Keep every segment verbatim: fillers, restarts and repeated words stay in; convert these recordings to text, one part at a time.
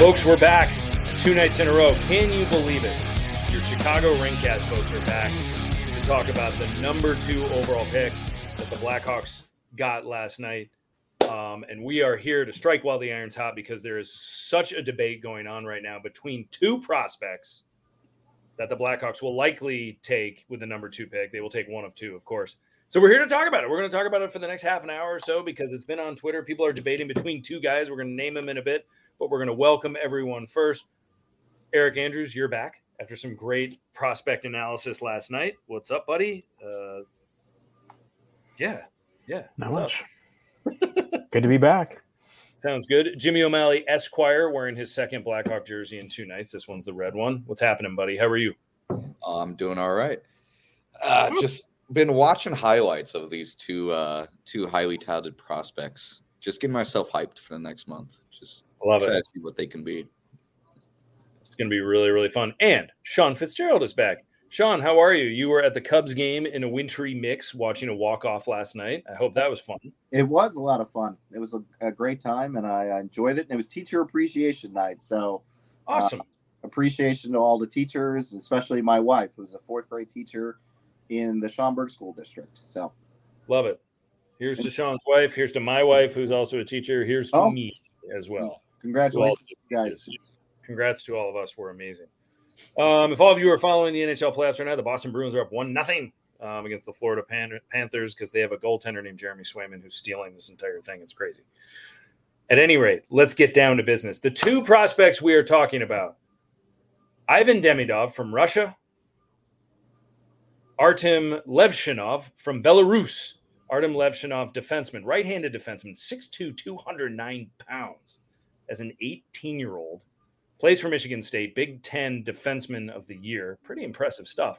Folks, we're back two nights in a row. Can you believe it? Your Chicago Ringcast folks are back to talk about the number two overall pick that the Blackhawks got last night. Um, and we are here to strike while the iron's hot because there is such a debate going on right now between two prospects that the Blackhawks will likely take with the number two pick. They will take one of two, of course. So we're here to talk about it. We're going to talk about it for the next half an hour or so because it's been on Twitter. People are debating between two guys. We're going to name them in a bit, but we're going to welcome everyone first. Eric Andrews, you're back after some great prospect analysis last night. What's up, buddy? Uh, yeah, yeah. Not what's much. Good to be back. Sounds good. Jimmy O'Malley, Esquire, wearing his second Blackhawk jersey in two nights. This one's the red one. What's happening, buddy? How are you? I'm doing all right. Uh, just been watching highlights of these two uh, two highly touted prospects. Just getting myself hyped for the next month. Just love excited it. to see what they can be. It's going to be really, really fun. And Sean Fitzgerald is back. Sean, how are you? You were at the Cubs game in a wintry mix watching a walk-off last night. I hope that was fun. It was a lot of fun. It was a, a great time, and I enjoyed it. And it was teacher appreciation night. So awesome. Uh, appreciation to all the teachers, especially my wife, who's a fourth grade teacher in the Schaumburg School District. So love it. Here's to Sean's wife. Here's to my wife, who's also a teacher. Here's to oh, me as well. Congratulations, guys. Congrats to all of us. We're amazing. Um, if all of you are following the N H L playoffs right now, the Boston Bruins are up one nothing um, against the Florida Pan- Panthers because they have a goaltender named Jeremy Swayman who's stealing this entire thing. It's crazy. At any rate, let's get down to business. The two prospects we are talking about, Ivan Demidov from Russia, Artem Levshinov from Belarus. Artem Levshinov, defenseman, right-handed defenseman, six two, two hundred nine pounds as an eighteen-year-old. Plays for Michigan State, Big Ten Defenseman of the Year. Pretty impressive stuff.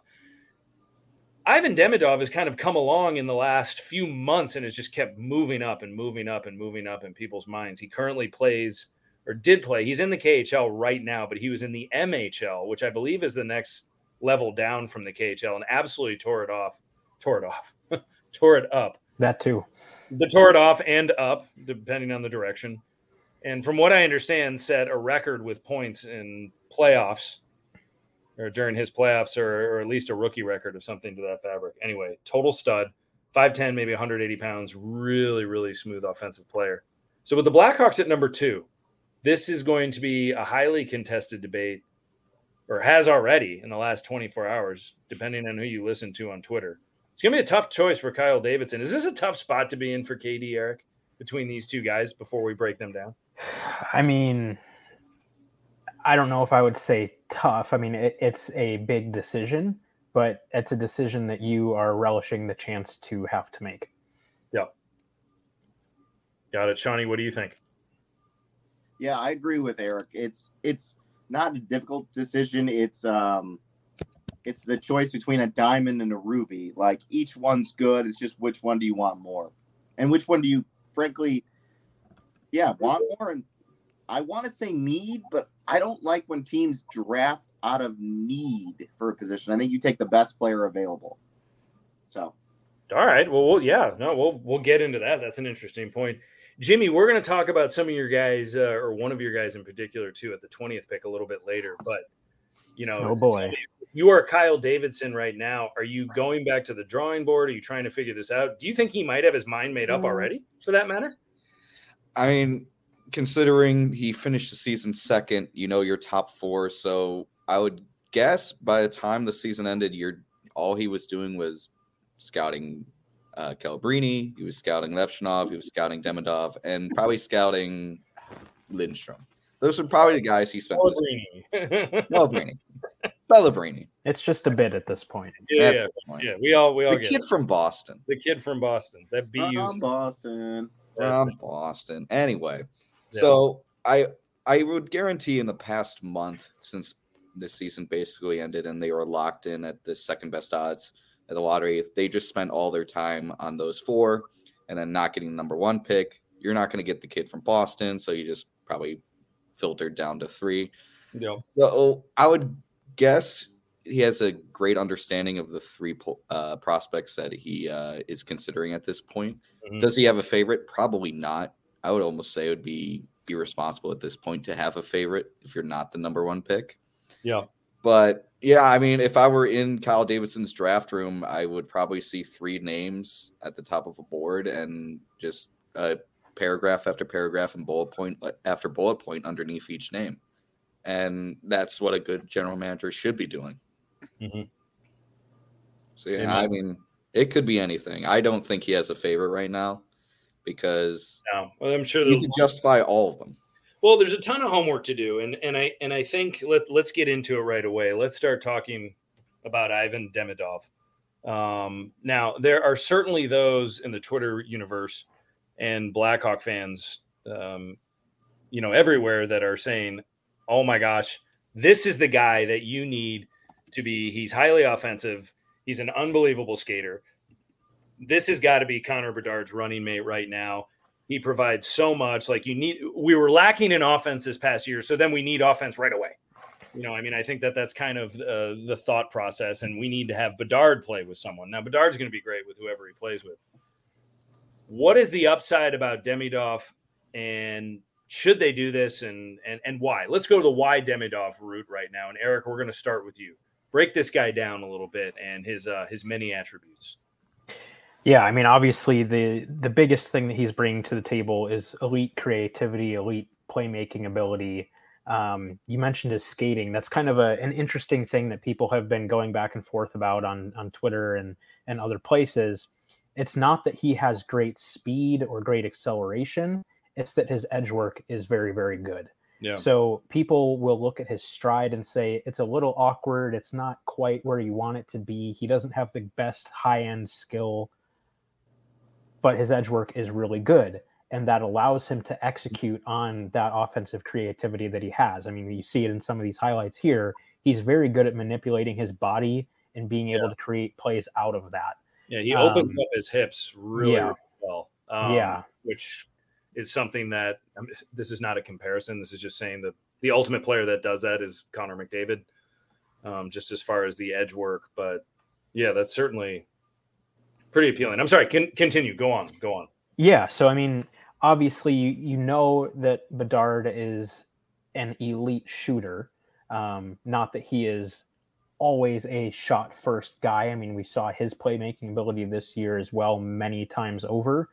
Ivan Demidov has kind of come along in the last few months and has just kept moving up and moving up and moving up in people's minds. He currently plays, or did play, he's in the K H L right now, but he was in the M H L, which I believe is the next level down from the K H L, and absolutely tore it off. Tore it off. tore it up. That too. The tore it off and up, depending on the direction. And from what I understand, set a record with points in playoffs or during his playoffs or, or at least a rookie record of something to that fabric. Anyway, total stud, five ten, maybe one hundred eighty pounds, really, really smooth offensive player. So with the Blackhawks at number two, this is going to be a highly contested debate, or has already in the last twenty-four hours, depending on who you listen to on Twitter. It's going to be a tough choice for Kyle Davidson. Is this a tough spot to be in for K D, Eric, between these two guys before we break them down? I mean, I don't know if I would say tough. I mean, it, it's a big decision, but it's a decision that you are relishing the chance to have to make. Yeah. Got it. Shawnee, what do you think? Yeah, I agree with Eric. It's it's not a difficult decision. It's um, it's the choice between a diamond and a ruby. Like, each one's good. It's just which one do you want more? And which one do you, frankly, yeah, want more? And I want to say need, but I don't like when teams draft out of need for a position. I think you take the best player available. So, all right. Well, we'll yeah, no, we'll we'll get into that. That's an interesting point. Jimmy, we're going to talk about some of your guys, uh, or one of your guys in particular, too, at the twentieth pick a little bit later. But, you know, oh boy, you are Kyle Davidson right now. Are you going back to the drawing board? Are you trying to figure this out? Do you think he might have his mind made up already, for that matter? I mean, considering he finished the season second, you know, your top four. So I would guess by the time the season ended, you're all he was doing was scouting uh, Calabrini. He was scouting Levshinov. He was scouting Demidov, and probably scouting Lindstrom. Those are probably the guys he spent. Celebrini. Celebrini. Celebrini. It's just a bit at this point. Yeah, yeah, point. yeah. We all we all the get kid it. from Boston. The kid from Boston. That B U. From Boston. From Boston. Anyway, yeah. so I I would guarantee in the past month, since this season basically ended and they were locked in at the second best odds at the lottery, they just spent all their time on those four and then not getting the number one pick. You're not going to get the kid from Boston, so you just probably filtered down to three. Yeah. So I would guess he has a great understanding of the three uh, prospects that he uh, is considering at this point. Mm-hmm. Does he have a favorite? Probably not. I would almost say it would be irresponsible at this point to have a favorite if you're not the number one pick. Yeah. But yeah, I mean, if I were in Kyle Davidson's draft room, I would probably see three names at the top of a board and just a paragraph after paragraph and bullet point after bullet point underneath each name. And that's what a good general manager should be doing. Mm-hmm. So yeah, I mean, it could be anything. I don't think he has a favorite right now because no, well, I'm sure you can justify all of them. Well, there's a ton of homework to do, and and I and I think let let's get into it right away. Let's start talking about Ivan Demidov. Um, now, there are certainly those in the Twitter universe and Blackhawk fans, um, you know, everywhere that are saying, "Oh my gosh, this is the guy that you need to be." He's highly offensive. He's an unbelievable skater. This has got to be Connor Bedard's running mate right now. He provides so much. Like you need, we were lacking in offense this past year, so then we need offense right away. You know, I mean, I think that that's kind of uh, the thought process, and we need to have Bedard play with someone. Now, Bedard's going to be great with whoever he plays with. What is the upside about Demidov, and should they do this, and and and why? Let's go to the why Demidov route right now. And Eric, we're going to start with you. Break this guy down a little bit and his uh, his many attributes. Yeah, I mean, obviously the the biggest thing that he's bringing to the table is elite creativity, elite playmaking ability. Um, you mentioned his skating. That's kind of a, an interesting thing that people have been going back and forth about on, on Twitter and, and other places. It's not that he has great speed or great acceleration. It's that his edge work is very, very good. Yeah. So people will look at his stride and say, it's a little awkward. It's not quite where you want it to be. He doesn't have the best high-end skill, but his edge work is really good. And that allows him to execute on that offensive creativity that he has. I mean, you see it in some of these highlights here. He's very good at manipulating his body and being able yeah. to create plays out of that. Yeah, he opens um, up his hips really, yeah. really well. Um, yeah. Which is something that I mean, this is not a comparison. This is just saying that the ultimate player that does that is Connor McDavid, um, just as far as the edge work. But yeah, that's certainly pretty appealing. I'm sorry. Can continue. Go on. Go on. Yeah. So, I mean, obviously you, you know that Bedard is an elite shooter. Um, not that he is always a shot first guy. I mean, we saw his playmaking ability this year as well, many times over.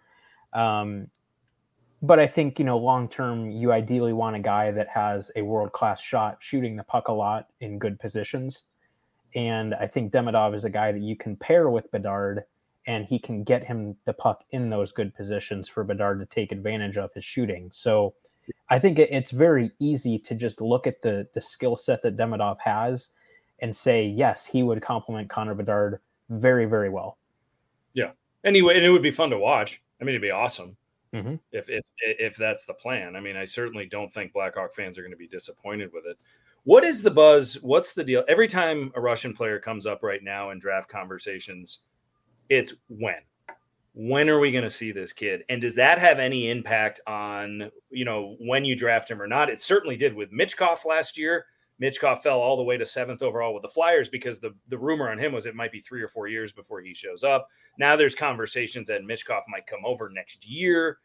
Um, But I think, you know, long-term, you ideally want a guy that has a world-class shot, shooting the puck a lot in good positions. And I think Demidov is a guy that you can pair with Bedard, and he can get him the puck in those good positions for Bedard to take advantage of his shooting. So I think it's very easy to just look at the, the skill set that Demidov has and say, yes, he would complement Connor Bedard very, very well. Yeah. Anyway, and it would be fun to watch. I mean, it'd be awesome. Mm-hmm. If if if that's the plan. I mean, I certainly don't think Blackhawk fans are going to be disappointed with it. What is the buzz? What's the deal? Every time a Russian player comes up right now in draft conversations, it's when. When are we going to see this kid? And does that have any impact on, you know, when you draft him or not? It certainly did with Michkov last year. Michkov fell all the way to seventh overall with the Flyers because the, the rumor on him was it might be three or four years before he shows up. Now there's conversations that Michkov might come over next year.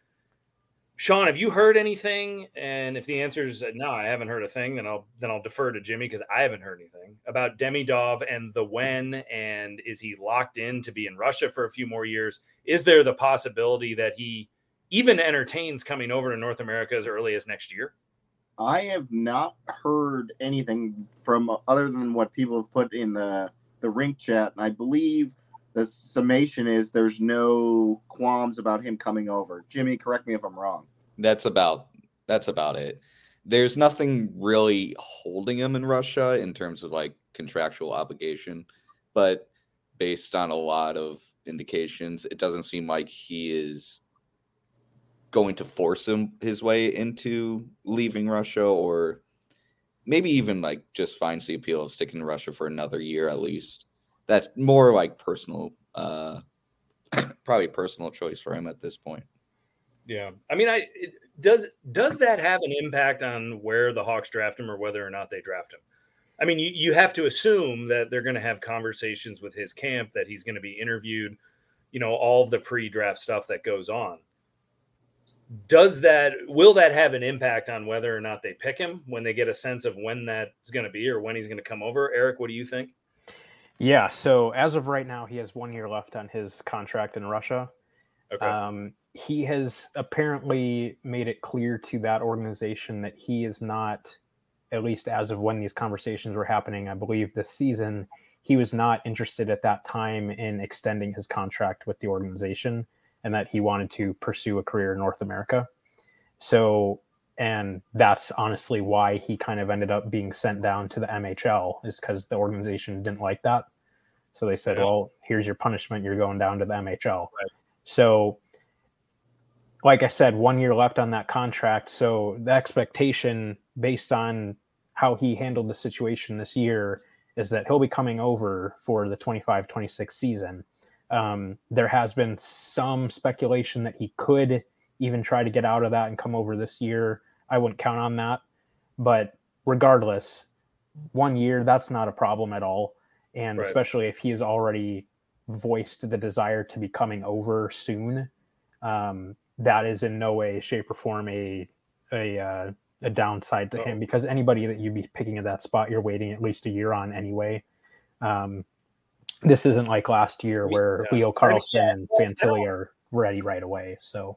Sean, have you heard anything? And if the answer is no, I haven't heard a thing, then I'll then I'll defer to Jimmy because I haven't heard anything about Demidov and the when, and is he locked in to be in Russia for a few more years? Is there the possibility that he even entertains coming over to North America as early as next year? I have not heard anything from other than what people have put in the, the rink chat. And I believe the summation is there's no qualms about him coming over. Jimmy, correct me if I'm wrong. That's about that's about it. There's nothing really holding him in Russia in terms of like contractual obligation, but based on a lot of indications, it doesn't seem like he is going to force him his way into leaving Russia, or maybe even like just finds the appeal of sticking in Russia for another year at least. That's more like personal, uh, probably personal choice for him at this point. Yeah. I mean, I it, does does that have an impact on where the Hawks draft him or whether or not they draft him? I mean, you, you have to assume that they're going to have conversations with his camp, that he's going to be interviewed, you know, all of the pre-draft stuff that goes on. does that will that have an impact on whether or not they pick him when they get a sense of when that's going to be or when he's going to come over? Eric, what do you think? Yeah, so as of right now, he has one year left on his contract in Russia. Okay. Um, he has apparently made it clear to that organization that he is not, at least as of when these conversations were happening, I believe this season, he was not interested at that time in extending his contract with the organization, and that he wanted to pursue a career in North America. So, and that's honestly why he kind of ended up being sent down to the M H L, is because the organization didn't like that. So they said, yeah. well, here's your punishment. You're going down to the M H L. Right. So, like I said, one year left on that contract. So the expectation based on how he handled the situation this year is that he'll be coming over for the twenty-five twenty-six season. Um, there has been some speculation that he could even try to get out of that and come over this year. I wouldn't count on that. But regardless, one year, that's not a problem at all. And right. especially if he has already voiced the desire to be coming over soon, um, that is in no way, shape, or form a a, uh, a downside to oh. him, because anybody that you'd be picking at that spot, you're waiting at least a year on anyway. Um, this isn't like last year where yeah. Leo Carlson and Fantilli are ready right away. So,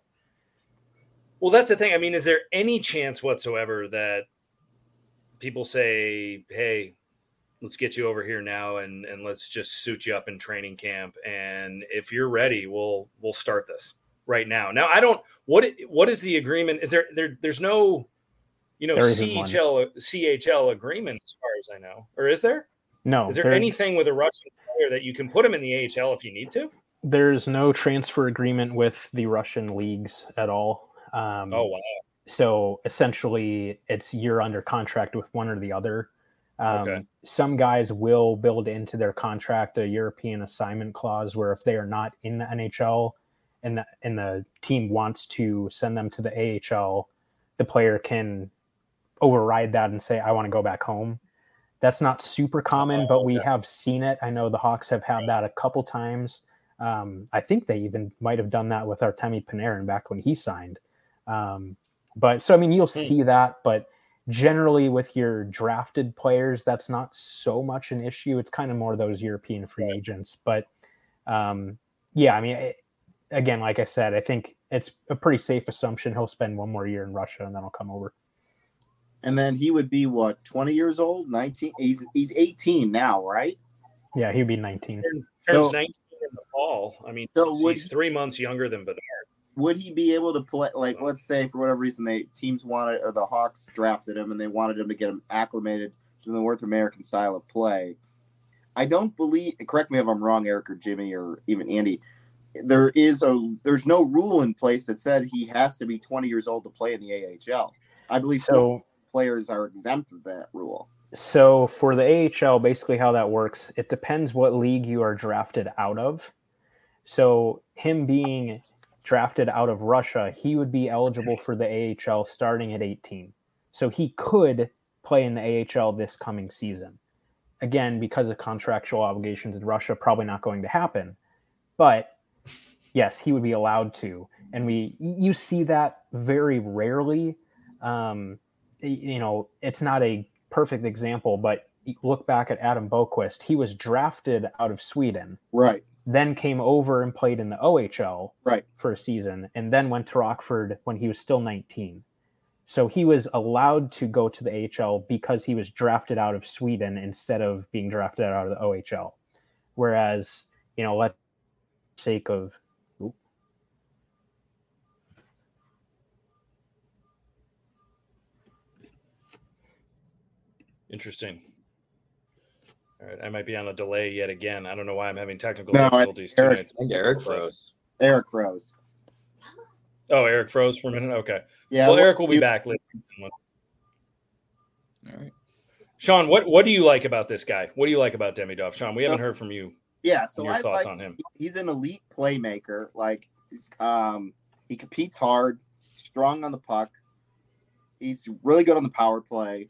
well, that's the thing. I mean, is there any chance whatsoever that people say, hey, let's get you over here now and, and let's just suit you up in training camp. And if you're ready, we'll, we'll start this right now. Now, I don't, what, what is the agreement? Is there, there, there's no, you know, C H L, C H L agreement as far as I know, or is there? No. Is there, there anything with a Russian player that you can put him in the A H L if you need to? There's no transfer agreement with the Russian leagues at all. Um, oh, wow. So essentially it's you're under contract with one or the other. Um, okay. Some guys will build into their contract a European assignment clause where if they are not in the N H L and the, and the team wants to send them to the A H L, the player can override that and say, I want to go back home. That's not super common, oh, but we okay. have seen it. I know the Hawks have had that a couple times. Um, I think they even might have done that with Artemi Panarin back when he signed. Um, but so, I mean, you'll hmm. see that, but generally with your drafted players, that's not so much an issue. It's kind of more those European free right. agents. But um, yeah, I mean, it, again, like I said, I think it's a pretty safe assumption he'll spend one more year in Russia and then he'll come over. And then he would be what, twenty years old, nineteen? He's he's eighteen now, right? Yeah, he'd be nineteen. Turns so, nineteen in the fall. I mean, so he's would, three months younger than Bedard. Would he be able to play? Like, let's say for whatever reason, they teams wanted or the Hawks drafted him and they wanted him to get him acclimated to the North American style of play. I don't believe. Correct me if I'm wrong, Eric or Jimmy or even Andy. There is a there's no rule in place that said he has to be twenty years old to play in the A H L. I believe so. Players are exempt of that rule. So for the A H L, basically how that works, it depends what league you are drafted out of. So him being drafted out of Russia, he would be eligible for the A H L starting at eighteen. So he could play in the A H L this coming season. Again, because of contractual obligations in Russia, probably not going to happen. But yes, he would be allowed to. And we you see that very rarely. Um, you know, it's not a perfect example, but look back at Adam Boquist. He was drafted out of Sweden. Right. Then came over and played in the O H L right. for a season, and then went to Rockford when he was still nineteen. So he was allowed to go to the A H L because he was drafted out of Sweden instead of being drafted out of the O H L. Whereas, you know, let's sake of Interesting. All right, I might be on a delay yet again. I don't know why I'm having technical no, difficulties. I, Eric, I think Eric froze. Eric froze. Oh, Eric froze for a minute? Okay. Yeah. Well, Eric will be you, back later. All right. Sean, what, what do you like about this guy? What do you like about Demidov? Sean, we haven't so, heard from you. Yeah, so your I thoughts like, on him. He's an elite playmaker. Like, um, he competes hard, strong on the puck. He's really good on the power play.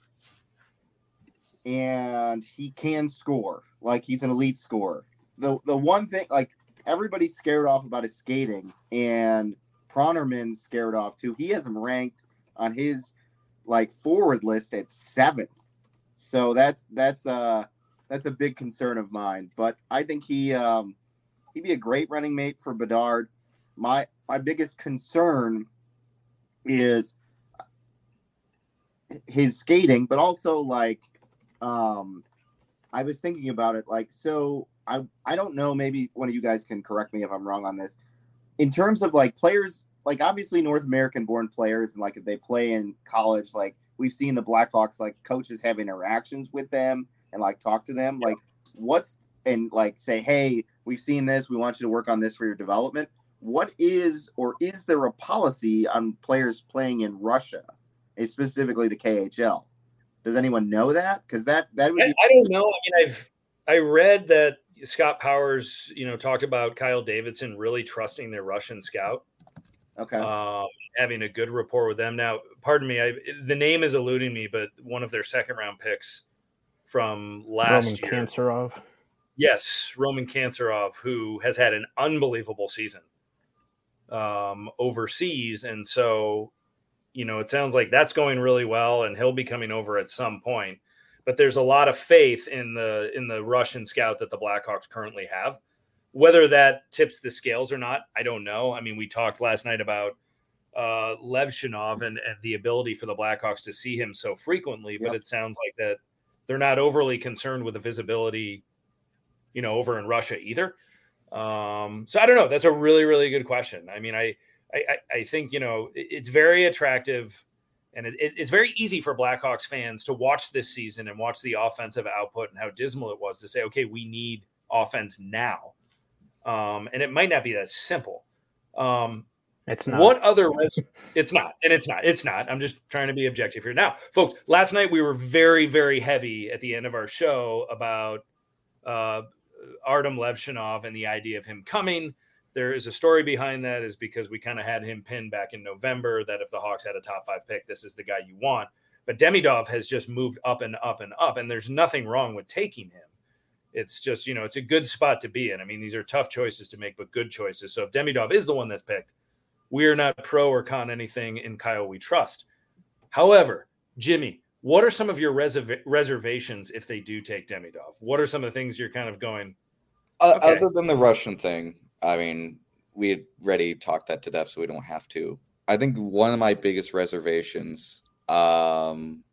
And he can score. Like, he's an elite scorer. The the one thing, like, everybody's scared off about his skating, and Pronnerman's scared off too. He has him ranked on his like forward list at seventh. So that's that's uh that's a big concern of mine. But I think he um he'd be a great running mate for Bedard. My my biggest concern is his skating, but also like um I was thinking about it like so I I don't know, maybe one of you guys can correct me if I'm wrong on this. In terms of like players, like obviously North American born players, and like if they play in college, like we've seen the Blackhawks, like coaches have interactions with them and like talk to them. Like what's and like say, hey, we've seen this, we want you to work on this for your development. What is or is there a policy on players playing in Russia, specifically the K H L? Does anyone know that? Because that that would I, be- I don't know. I mean, I've I read that Scott Powers, you know, talked about Kyle Davidson really trusting their Russian scout. Okay. Um, having a good rapport with them. Now, pardon me, I, the name is eluding me, but one of their second round picks from last Roman year. Kanserov. Yes, Roman Kanserov, who has had an unbelievable season um, overseas. And so, you know, it sounds like that's going really well, and he'll be coming over at some point. But there's a lot of faith in the in the Russian scout that the Blackhawks currently have. Whether that tips the scales or not, I don't know. I mean, we talked last night about uh, Levshinov and, and the ability for the Blackhawks to see him so frequently, but Yep. it sounds like that they're not overly concerned with the visibility, you know, over in Russia either. Um, so I don't know. That's a really, really good question. I mean, I, I, I think, you know, it, it's very attractive, and it, it, it's very easy for Blackhawks fans to watch this season and watch the offensive output and how dismal it was to say, okay, we need offense now. Um, and it might not be that simple. Um, It's not. What other res- it's not, and it's not, it's not. I'm just trying to be objective here. Now, folks, last night we were very, very heavy at the end of our show about uh, Artem Levshinov and the idea of him coming. There is a story behind that, is because we kind of had him pinned back in November that if the Hawks had a top five pick, this is the guy you want. But Demidov has just moved up and up and up, and there's nothing wrong with taking him. It's just, you know, it's a good spot to be in. I mean, these are tough choices to make, but good choices. So if Demidov is the one that's picked, we're not pro or con anything in Kyle we trust. However, Jimmy, what are some of your reserv- reservations if they do take Demidov? What are some of the things you're kind of going? Uh, Okay. Other than the Russian thing, I mean, we had already talked that to death, so we don't have to. I think one of my biggest reservations um,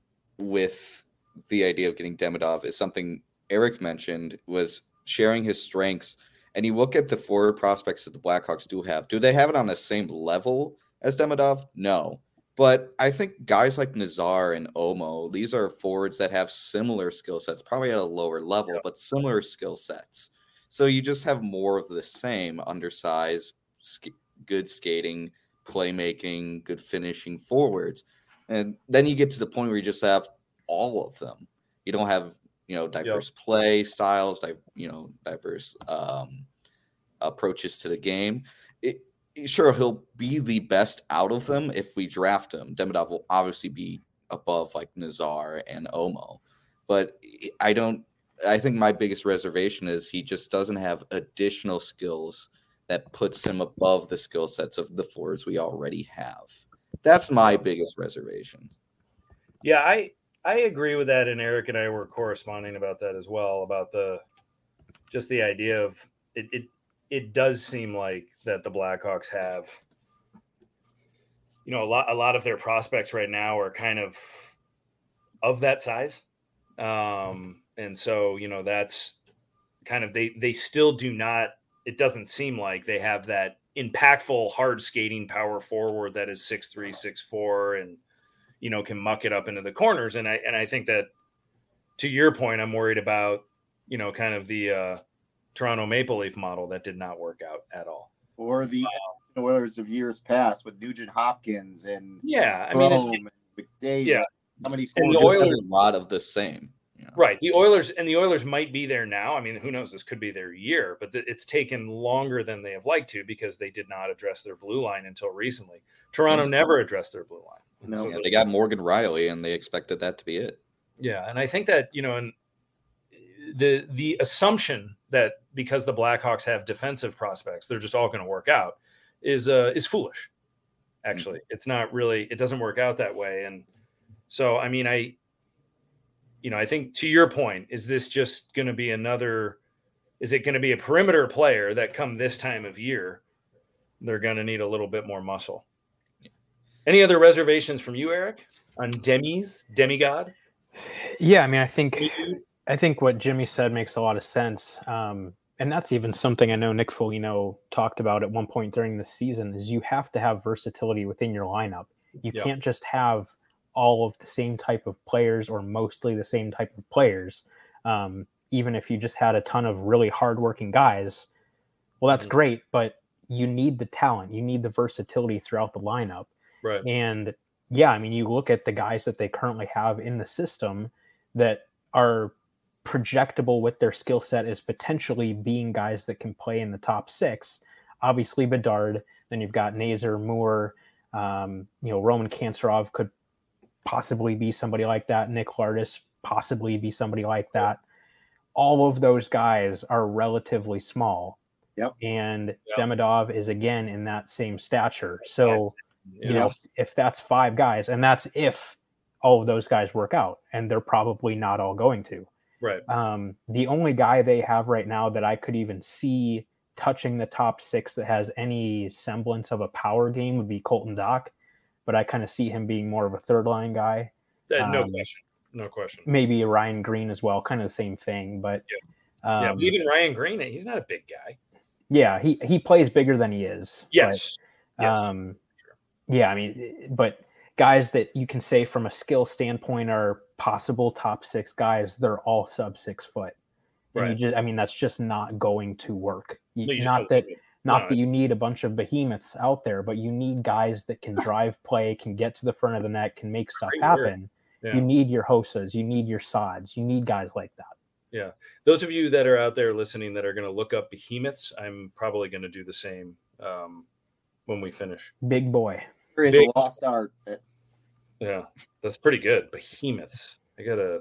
with the idea of getting Demidov is something Eric mentioned, was sharing his strengths. And you look at the forward prospects that the Blackhawks do have. Do they have it on the same level as Demidov? No. But I think guys like Nazar and Omo, these are forwards that have similar skill sets, probably at a lower level, Yeah. but similar skill sets. So you just have more of the same undersized, sk- good skating, playmaking, good finishing forwards. And then you get to the point where you just have all of them. You don't have, you know, diverse yep. play styles, di- you know, diverse um, approaches to the game. It, sure, he'll be the best out of them if we draft him. Demidov will obviously be above like Nazar and Omo, but I don't. I think my biggest reservation is he just doesn't have additional skills that puts him above the skill sets of the forwards we already have. That's my biggest reservations. Yeah, I. I agree with that, and Eric and I were corresponding about that as well, about the just the idea of it it, it does seem like that the Blackhawks have, you know, a lot a lot of their prospects right now are kind of of that size. Um, and so, you know, that's kind of they they still do not, it doesn't seem like they have that impactful hard skating power forward that is six three, six four, and you know, can muck it up into the corners. And I, and I think that to your point, I'm worried about, you know, kind of the uh, Toronto Maple Leaf model that did not work out at all. Or the um, Oilers of years past with Nugent Hopkins and yeah, I mean, it, it, McDavid. Yeah. How many and the Oilers, a lot of the same. You know? Right. The Oilers and the Oilers might be there now. I mean, who knows? This could be their year, but th- it's taken longer than they have liked to because they did not address their blue line until recently. Toronto mm-hmm. never addressed their blue line. No, so yeah, they got Morgan Riley, and they expected that to be it. Yeah, and I think that, you know, and the the assumption that because the Blackhawks have defensive prospects, they're just all going to work out is uh, is foolish. Actually, mm-hmm. It's not really. It doesn't work out that way. And so, I mean, I, you know, I think to your point, is this just going to be another? Is it going to be a perimeter player that come this time of year, they're going to need a little bit more muscle? Any other reservations from you, Eric, on Demis, demigod? Yeah, I mean, I think I think what Jimmy said makes a lot of sense. Um, and that's even something I know Nick Foligno talked about at one point during the season is you have to have versatility within your lineup. You yep. can't just have all of the same type of players or mostly the same type of players. Um, even if you just had a ton of really hardworking guys, well, that's mm-hmm. great, but you need the talent. You need the versatility throughout the lineup. Right. And yeah, I mean, you look at the guys that they currently have in the system that are projectable with their skill set as potentially being guys that can play in the top six. Obviously, Bedard. Then you've got Nazar, Moore. Um, you know, Roman Kanserov could possibly be somebody like that. Nick Lardis possibly be somebody like that. All of those guys are relatively small. Yep. And yep. Demidov is again in that same stature. So, yeah. you know, if that's five guys, and that's if all of those guys work out, and they're probably not all going to. Right. Um, the only guy they have right now that I could even see touching the top six that has any semblance of a power game would be Colton Dock, but I kind of see him being more of a third line guy. Uh, no um, question. No question. Maybe Ryan Green as well, kind of the same thing. But yeah, um, yeah but even Ryan Green, he's not a big guy. Yeah, he he plays bigger than he is. Yes. But, yes. Um, sure. Yeah, I mean, but guys that you can say from a skill standpoint are possible top six guys, they're all sub six foot. And right. you just, I mean, that's just not going to work. You, no, not that, not no. that you need a bunch of behemoths out there, but you need guys that can drive play, can get to the front of the net, can make stuff Great happen. Yeah. You need your Hosas, you need your Sods, you need guys like that. Yeah. Those of you that are out there listening that are going to look up behemoths, I'm probably going to do the same um, when we finish. Big boy. There is a lost art. Yeah, that's pretty good. Behemoths. I gotta,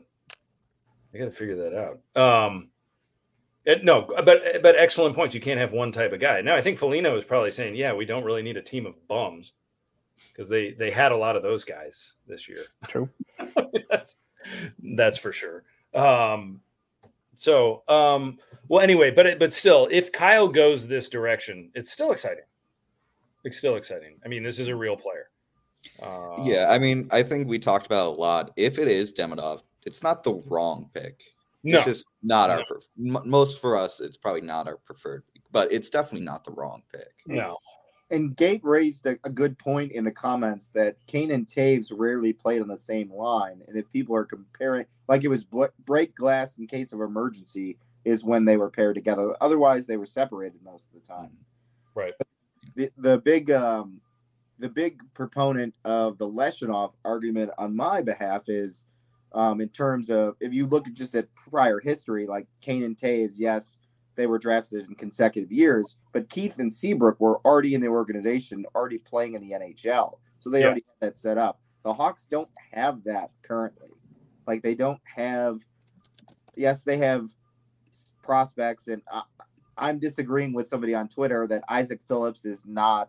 I gotta figure that out. Um, it, no, but but excellent points. You can't have one type of guy. Now, I think Foligno is probably saying, yeah, we don't really need a team of bums because they they had a lot of those guys this year. True. that's that's for sure. Um, so, um, well, anyway, but but still, if Kyle goes this direction, it's still exciting. It's still exciting. I mean, this is a real player. Um, yeah, I mean, I think we talked about it a lot. If it is Demidov, it's not the wrong pick. No. It's just not no. our pref- most for us. It's probably not our preferred, but it's definitely not the wrong pick. No. And Gabe raised a, a good point in the comments that Kane and Taves rarely played on the same line, and if people are comparing, like it was bl- break glass in case of emergency, is when they were paired together. Otherwise, they were separated most of the time. Right. The the big. Um, The big proponent of the Leshinov argument on my behalf is um, in terms of if you look at just at prior history, like Kane and Taves, yes, they were drafted in consecutive years, but Keith and Seabrook were already in the organization, already playing in the N H L. So they yeah. already had that set up. The Hawks don't have that currently. Like they don't have, yes, they have prospects. And I, I'm disagreeing with somebody on Twitter that Isaac Phillips is not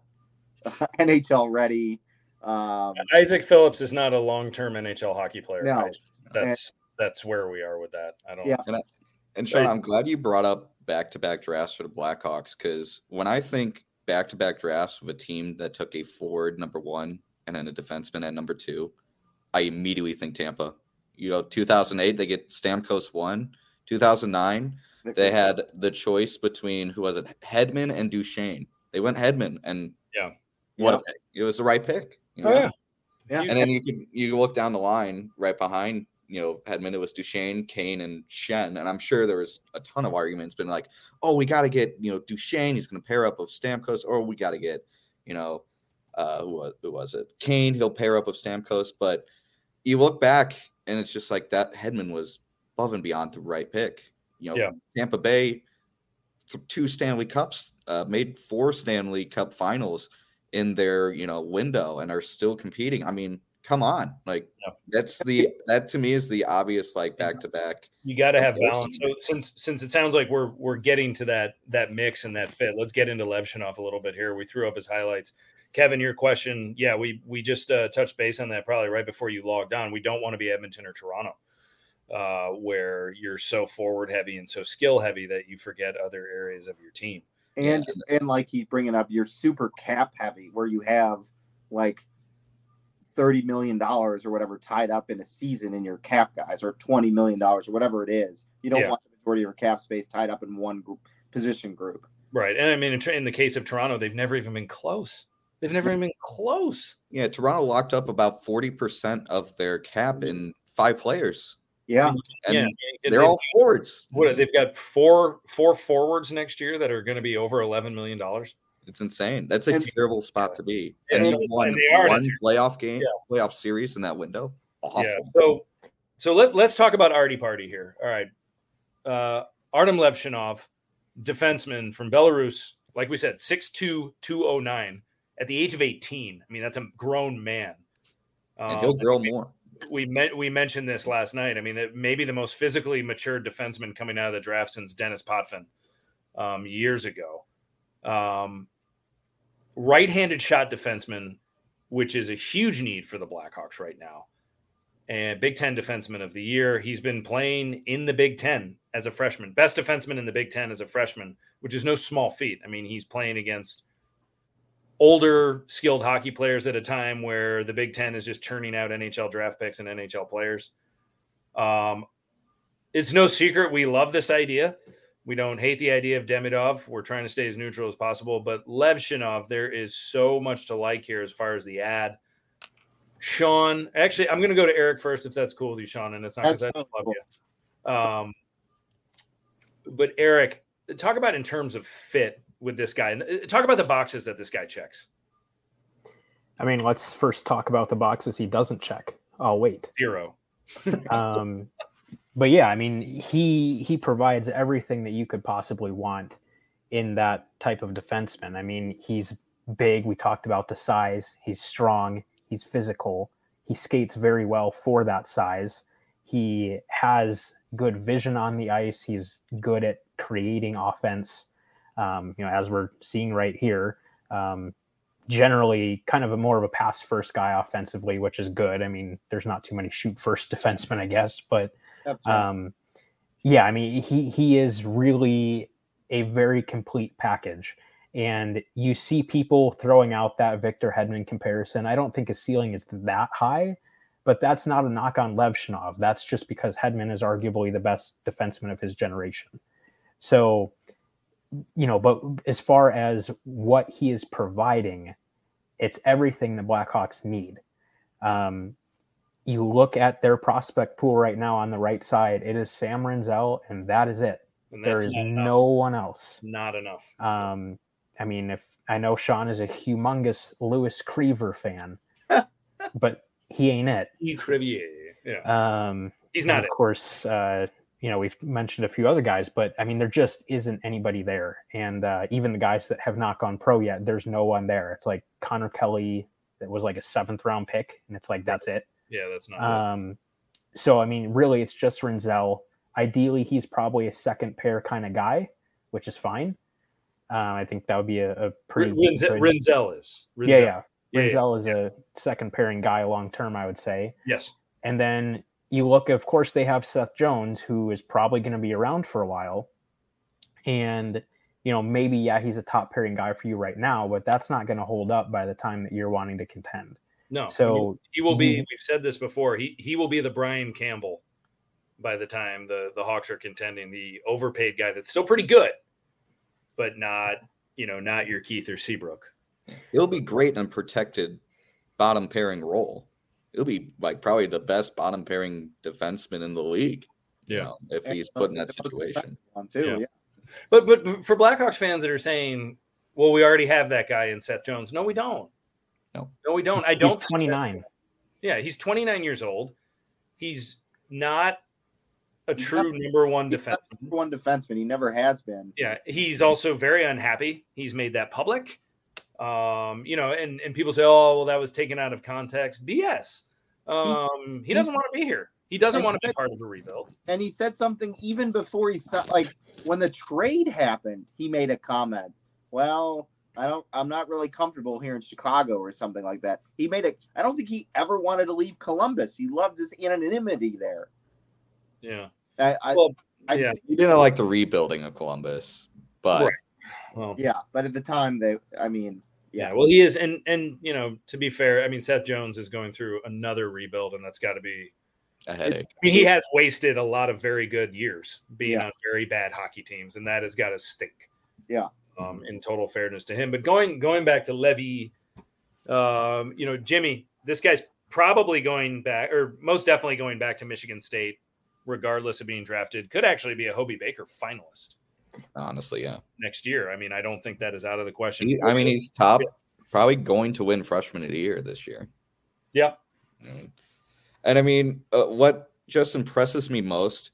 N H L ready. Um, Isaac Phillips is not a long-term N H L hockey player. No. I, that's and, that's where we are with that. I don't. Yeah. And, I, and Sean, I, I'm glad you brought up back-to-back drafts for the Blackhawks because when I think back-to-back drafts of a team that took a forward number one and then a defenseman at number two, I immediately think Tampa. You know, two thousand eight they get Stamkos one. two thousand nine they had the choice between who was it, Hedman and Duchesne. They went Hedman and yeah. What yeah. a pick. It was the right pick. You know? Oh, yeah. yeah. And then you could you look down the line right behind, you know, Hedman, it was Duchesne, Kane, and Shen. And I'm sure there was a ton of arguments been like, oh, we got to get, you know, Duchesne. He's going to pair up with Stamkos. Or we got to get, you know, uh, who was, who was it? Kane, he'll pair up with Stamkos. But you look back and it's just like that Hedman was above and beyond the right pick. You know, yeah. Tampa Bay, two Stanley Cups, uh, made four Stanley Cup finals in their, you know, window and are still competing. I mean, come on. Like Yeah. that's the that to me is the obvious like back to back. You got to have balance. So since since it sounds like we're we're getting to that that mix and that fit, let's get into Levshunov a little bit here. We threw up his highlights. Kevin, your question, yeah, we we just uh, touched base on that probably right before you logged on. We don't want to be Edmonton or Toronto, uh, where you're so forward heavy and so skill heavy that you forget other areas of your team. And Yeah. and like he's bringing up, you're super cap heavy, where you have like thirty million dollars or whatever tied up in a season in your cap guys, or twenty million dollars or whatever it is. You don't Yeah. want the majority of your cap space tied up in one group, position group. Right. And I mean, in, in the case of Toronto, they've never even been close. They've never even been close. Yeah, Toronto locked up about forty percent of their cap in five players. Yeah. And yeah. they're They've- all forwards. What they've got four four forwards next year that are going to be over eleven million dollars. It's insane. That's a And- terrible spot to be. Yeah, And and you it's- won and they are in a one ter- playoff game, Yeah. playoff series in that window. Awful. Yeah. So so let let's talk about Artie Party here. All right. Uh, Artem Levshunov, defenseman from Belarus, like we said, six two, two oh nine at the age of eighteen. I mean, that's a grown man. and Um, he'll grow more. we met we mentioned this last night. I mean, that maybe the most physically mature defenseman coming out of the draft since Dennis Potvin um, years ago. Um, right-handed shot defenseman, which is a huge need for the Blackhawks right now, and Big Ten defenseman of the year. He's been playing in the Big Ten as a freshman, best defenseman in the Big Ten as a freshman, which is no small feat. I mean, he's playing against older skilled hockey players at a time where the Big Ten is just churning out N H L draft picks and N H L players. Um, it's no secret we love this idea. We don't hate the idea of Demidov. We're trying to stay as neutral as possible. But Levshunov, there is so much to like here as far as the ad. Sean, actually, I'm going to go to Eric first if that's cool with you, Sean, and it's not because I That's love cool. you. Um, but Eric, talk about in terms of fit with this guy. Talk about the boxes that this guy checks. I mean, let's first talk about the boxes he doesn't check. Oh, wait. Zero. Um, but yeah, I mean, he he provides everything that you could possibly want in that type of defenseman. I mean, he's big. We talked about the size. He's strong. He's physical. He skates very well for that size. He has good vision on the ice. He's good at creating offense. Um, you know, as we're seeing right here, um, generally kind of a more of a pass first guy offensively, which is good. I mean, there's not too many shoot first defensemen, I guess, but um, yeah, I mean, he, he is really a very complete package. And you see people throwing out that Victor Hedman comparison. I don't think his ceiling is that high, but that's not a knock on Levshunov. That's just because Hedman is arguably the best defenseman of his generation. So, you know, but as far as what he is providing, it's everything the Blackhawks need. Um, you look at their prospect pool right now on the right side, it is Sam Renzel, and that is it. And There that's is not no enough. one else. It's not enough. Um, I mean, if I know Sean is a humongous Louis Creever fan, but he ain't it. E. Crevier. Yeah. Um, He's and not of it. course, uh, you know, we've mentioned a few other guys, but I mean, there just isn't anybody there. And uh, even the guys that have not gone pro yet, there's no one there. It's like Connor Kelly, that was like a seventh round pick, and it's like, that's it. Yeah, that's not it. Um, so, I mean, really, it's just Renzel. Ideally, he's probably a second pair kind of guy, which is fine. Uh, I think that would be a, a pretty Renzel, good- Renzel is. Renzel. Yeah, yeah. Yeah, yeah. Renzel is a second pairing guy long term, I would say. Yes. And then you look, of course, they have Seth Jones, who is probably going to be around for a while. And, you know, maybe, yeah, he's a top pairing guy for you right now, but that's not going to hold up by the time that you're wanting to contend. No. So I mean, he will be, he- we've said this before, he he will be the Brian Campbell by the time the, the Hawks are contending, the overpaid guy that's still pretty good, but not, you know, not your Keith or Seabrook. He'll be great in a protected bottom pairing role. He'll be like probably the best bottom pairing defenseman in the league. you Yeah. know, if And he's the- put in that the most situation. defensive one too. Yeah. Yeah. But but for Blackhawks fans that are saying, well, we already have that guy in Seth Jones. No, we don't. No. No, we don't. He's- I don't. He's think Seth- twenty-nine. Yeah, he's twenty-nine years old. He's not a He's true not- number one He's not defenseman. number one defenseman. He never has been. Yeah, he's also very unhappy. He's made that public. Um, you know, and, and people say, oh, well, that was taken out of context. B S. Um, he doesn't want to be here. He doesn't want to be part of a rebuild. And he said something even before he saw, like when the trade happened, he made a comment. Well, I don't, I'm not really comfortable here in Chicago or something like that. He made a, I don't think he ever wanted to leave Columbus. He loved his anonymity there. Yeah. I, I, well, I yeah. just, He didn't like the rebuilding of Columbus, but Right. Well, yeah, but at the time they, I mean, yeah. yeah. Well, he is, and and you know, to be fair, I mean, Seth Jones is going through another rebuild, and that's got to be a headache. I mean, he has wasted a lot of very good years being Yeah. on very bad hockey teams, and that has got to stink. Yeah. Um, in total fairness to him, but going going back to Levy, um, you know, Jimmy, this guy's probably going back, or most definitely going back to Michigan State, regardless of being drafted. Could actually be a Hobie Baker finalist Honestly, yeah. next year. I mean, I don't think that is out of the question. He, I mean, he's top, probably going to win Freshman of the Year this year. Yeah. And I mean, uh, what just impresses me most,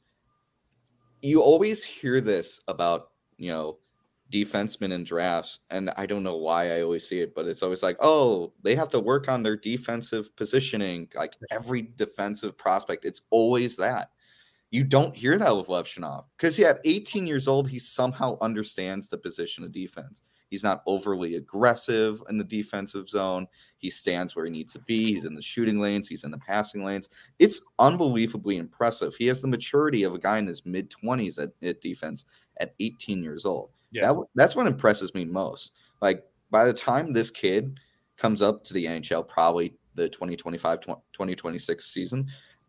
you always hear this about, you know, defensemen in drafts, and I don't know why I always see it, but it's always like, oh, they have to work on their defensive positioning. Like every defensive prospect, it's always that. You don't hear that with Lev Shinov because yeah, at eighteen years old, he somehow understands the position of defense. He's not overly aggressive in the defensive zone. He stands where he needs to be. He's in the shooting lanes. He's in the passing lanes. It's unbelievably impressive. He has the maturity of a guy in his mid-twenties at, at defense at eighteen years old. Yeah. That, that's what impresses me most. Like, by the time this kid comes up to the N H L, probably the twenty twenty-five twenty twenty-six season,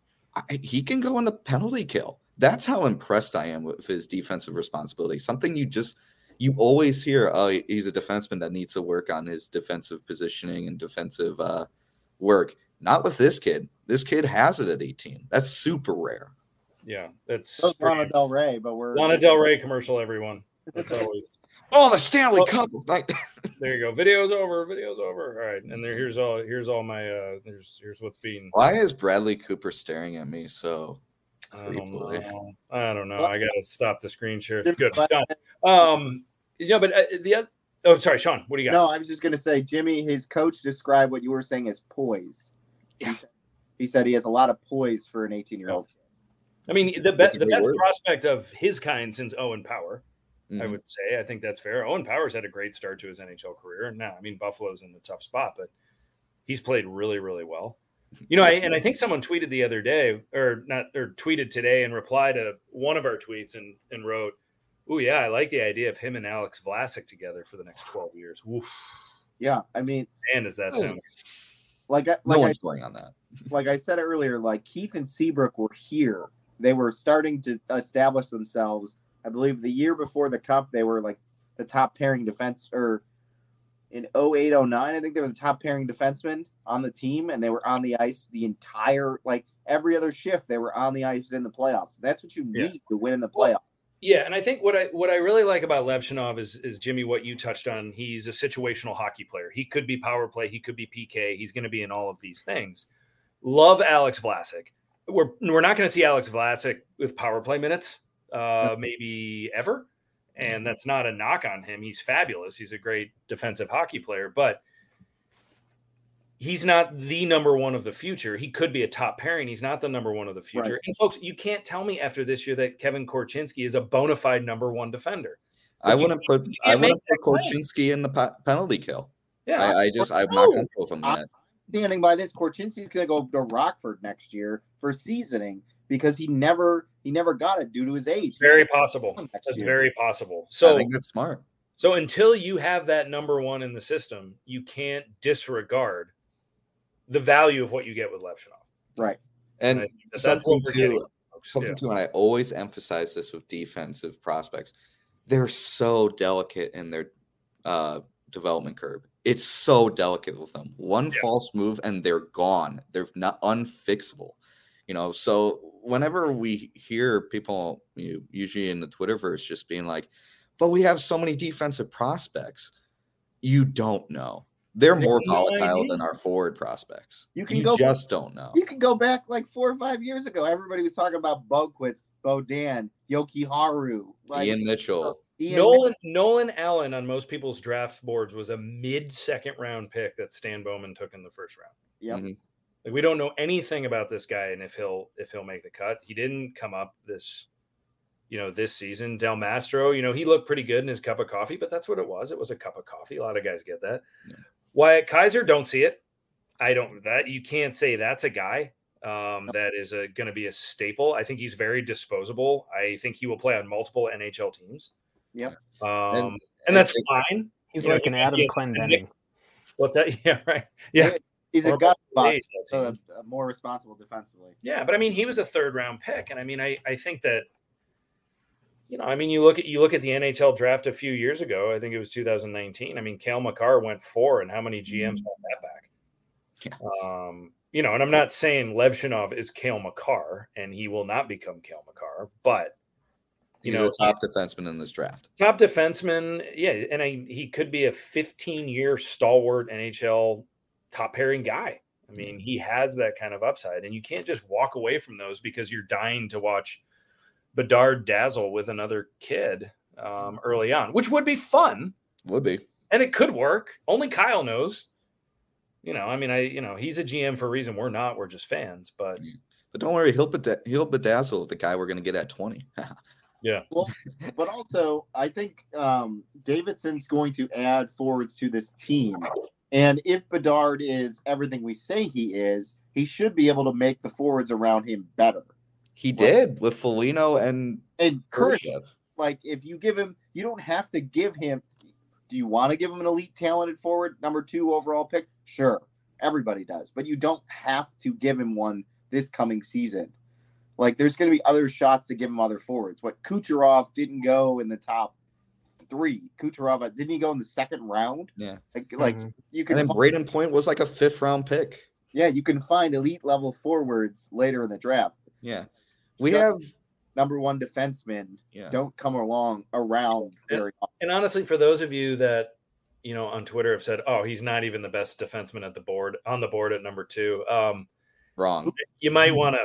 I, he can go in the penalty kill. That's how impressed I am with his defensive responsibility. Something you just – you always hear, oh, he's a defenseman that needs to work on his defensive positioning and defensive uh, work. Not with this kid. This kid has it at eighteen. That's super rare. Yeah, that's So Lana Del Rey, but we're Lana Del Rey commercial, everyone. That's always oh the Stanley oh, Cup. There you go. Video's over. Video's over. All right, and there here's all here's all my uh here's here's what's being. Why is Bradley Cooper staring at me so? I don't know. I don't know. I gotta stop the screen share. Good. But, Done. Um, yeah, but uh, the other. Oh, sorry, Sean. What do you got? No, I was just gonna say, Jimmy. His coach described what you were saying as poise. Yeah. He said he, said he has a lot of poise for an eighteen-year-old. I mean, the best the best word. prospect of his kind since Owen Power. Mm-hmm. I would say. I think that's fair. Owen Powers had a great start to his N H L career. Now, I mean, Buffalo's in a tough spot, but he's played really, really well. You know, I, and I think someone tweeted the other day, or not, or tweeted today and replied to one of our tweets and, and wrote, "Oh yeah, I like the idea of him and Alex Vlasic together for the next twelve years." Oof. Yeah, I mean, and does that sound? Like, like no one's I, going on that. Like I said earlier, like Keith and Seabrook were here. They were starting to establish themselves. I believe the year before the Cup, they were like the top pairing defense, or in oh eight oh nine, I think they were the top pairing defenseman on the team, and they were on the ice the entire, like every other shift, they were on the ice in the playoffs. That's what you need yeah. to win in the playoffs. Yeah, and I think what I what I really like about Lev Shinov is, is, Jimmy, what you touched on. He's a situational hockey player. He could be power play. He could be P K. He's going to be in all of these things. Love Alex Vlasic. We're, we're not going to see Alex Vlasic with power play minutes. Uh, maybe ever. And that's not a knock on him. He's fabulous. He's a great defensive hockey player, but he's not the number one of the future. He could be a top pairing. He's not the number one of the future. Right. And folks, you can't tell me after this year that Kevin Korchinski is a bona fide number one defender. But I wouldn't put I wouldn't put Korchinski in the pa- penalty kill. Yeah, I, I just I'm not going to go from that. Standing by this, Korchinski's going to go to Rockford next year for seasoning. Because he never he never got it due to his age. It's very possible. That's year. very possible. So I think that's smart. So until you have that number one in the system, you can't disregard the value of what you get with Lev Shinov. Right. And, and that something too, something yeah. too, and I always emphasize this with defensive prospects. They're so delicate in their uh, development curve. It's so delicate with them. One yeah. false move and they're gone. They're not unfixable. You know, so whenever we hear people, you know, usually in the Twitterverse, just being like, but we have so many defensive prospects, you don't know. They're more volatile than our forward prospects. You can you go just don't know. You can go back like four or five years ago. Everybody was talking about Boquist, Bodan, Yoki Haru, like, Ian Mitchell. Ian Nolan Mitchell. Nolan Allen on most people's draft boards was a mid-second round pick that Stan Bowman took in the first round. Yep. Mm-hmm. Like, we don't know anything about this guy and if he'll if he'll make the cut. He didn't come up this, you know, this season. Del Mastro, you know, he looked pretty good in his cup of coffee, but that's what it was. It was a cup of coffee. A lot of guys get that. Yeah. Wyatt Kaiser, don't see it. I don't that you can't say that's a guy um, that is going to be a staple. I think he's very disposable. I think he will play on multiple N H L teams. Yep. Um, and, and that's fine. He's you like know, an Adam Clendenning. What's that? Yeah, right. Yeah. He's a gut box, so that's more responsible defensively. Yeah, but I mean, he was a third round pick, and I mean, I, I think that, you know, I mean, you look at you look at the N H L draft a few years ago. I think it was two thousand nineteen. I mean, Cale Makar went four, and how many G Ms want that back? Yeah. Um, you know, and I'm not saying Levshunov is Cale Makar, and he will not become Cale Makar, but you he's know, a top defenseman in this draft. Top defenseman, yeah, and I, he could be a fifteen year stalwart N H L top pairing guy. I mean, he has that kind of upside, and you can't just walk away from those because you're dying to watch Bedard dazzle with another kid um, early on, which would be fun. Would be, and it could work. Only Kyle knows. You know, I mean, I you know he's a G M for a reason. We're not. We're just fans. But but don't worry, he'll bed- he'll bedazzle the guy we're going to get at twenty. Yeah. Well, but also I think um, Davidson's going to add forwards to this team. And if Bedard is everything we say he is, he should be able to make the forwards around him better. He like, did with Foligno and and Khrushchev. Like, if you give him, you don't have to give him. Do you want to give him an elite, talented forward, number two overall pick? Sure, everybody does, but you don't have to give him one this coming season. Like, there's going to be other shots to give him other forwards. What Kucherov didn't go in the top three. Kucherov didn't he go in the second round? Yeah, like, like mm-hmm. you can. And then Braden Point was like a fifth round pick. Yeah, you can find elite level forwards later in the draft. Yeah, we so, have number one defensemen. Yeah. Don't come along around very and, often. And honestly, for those of you that you know on Twitter have said, "Oh, he's not even the best defenseman at the board on the board at number two," um, wrong. You might want to.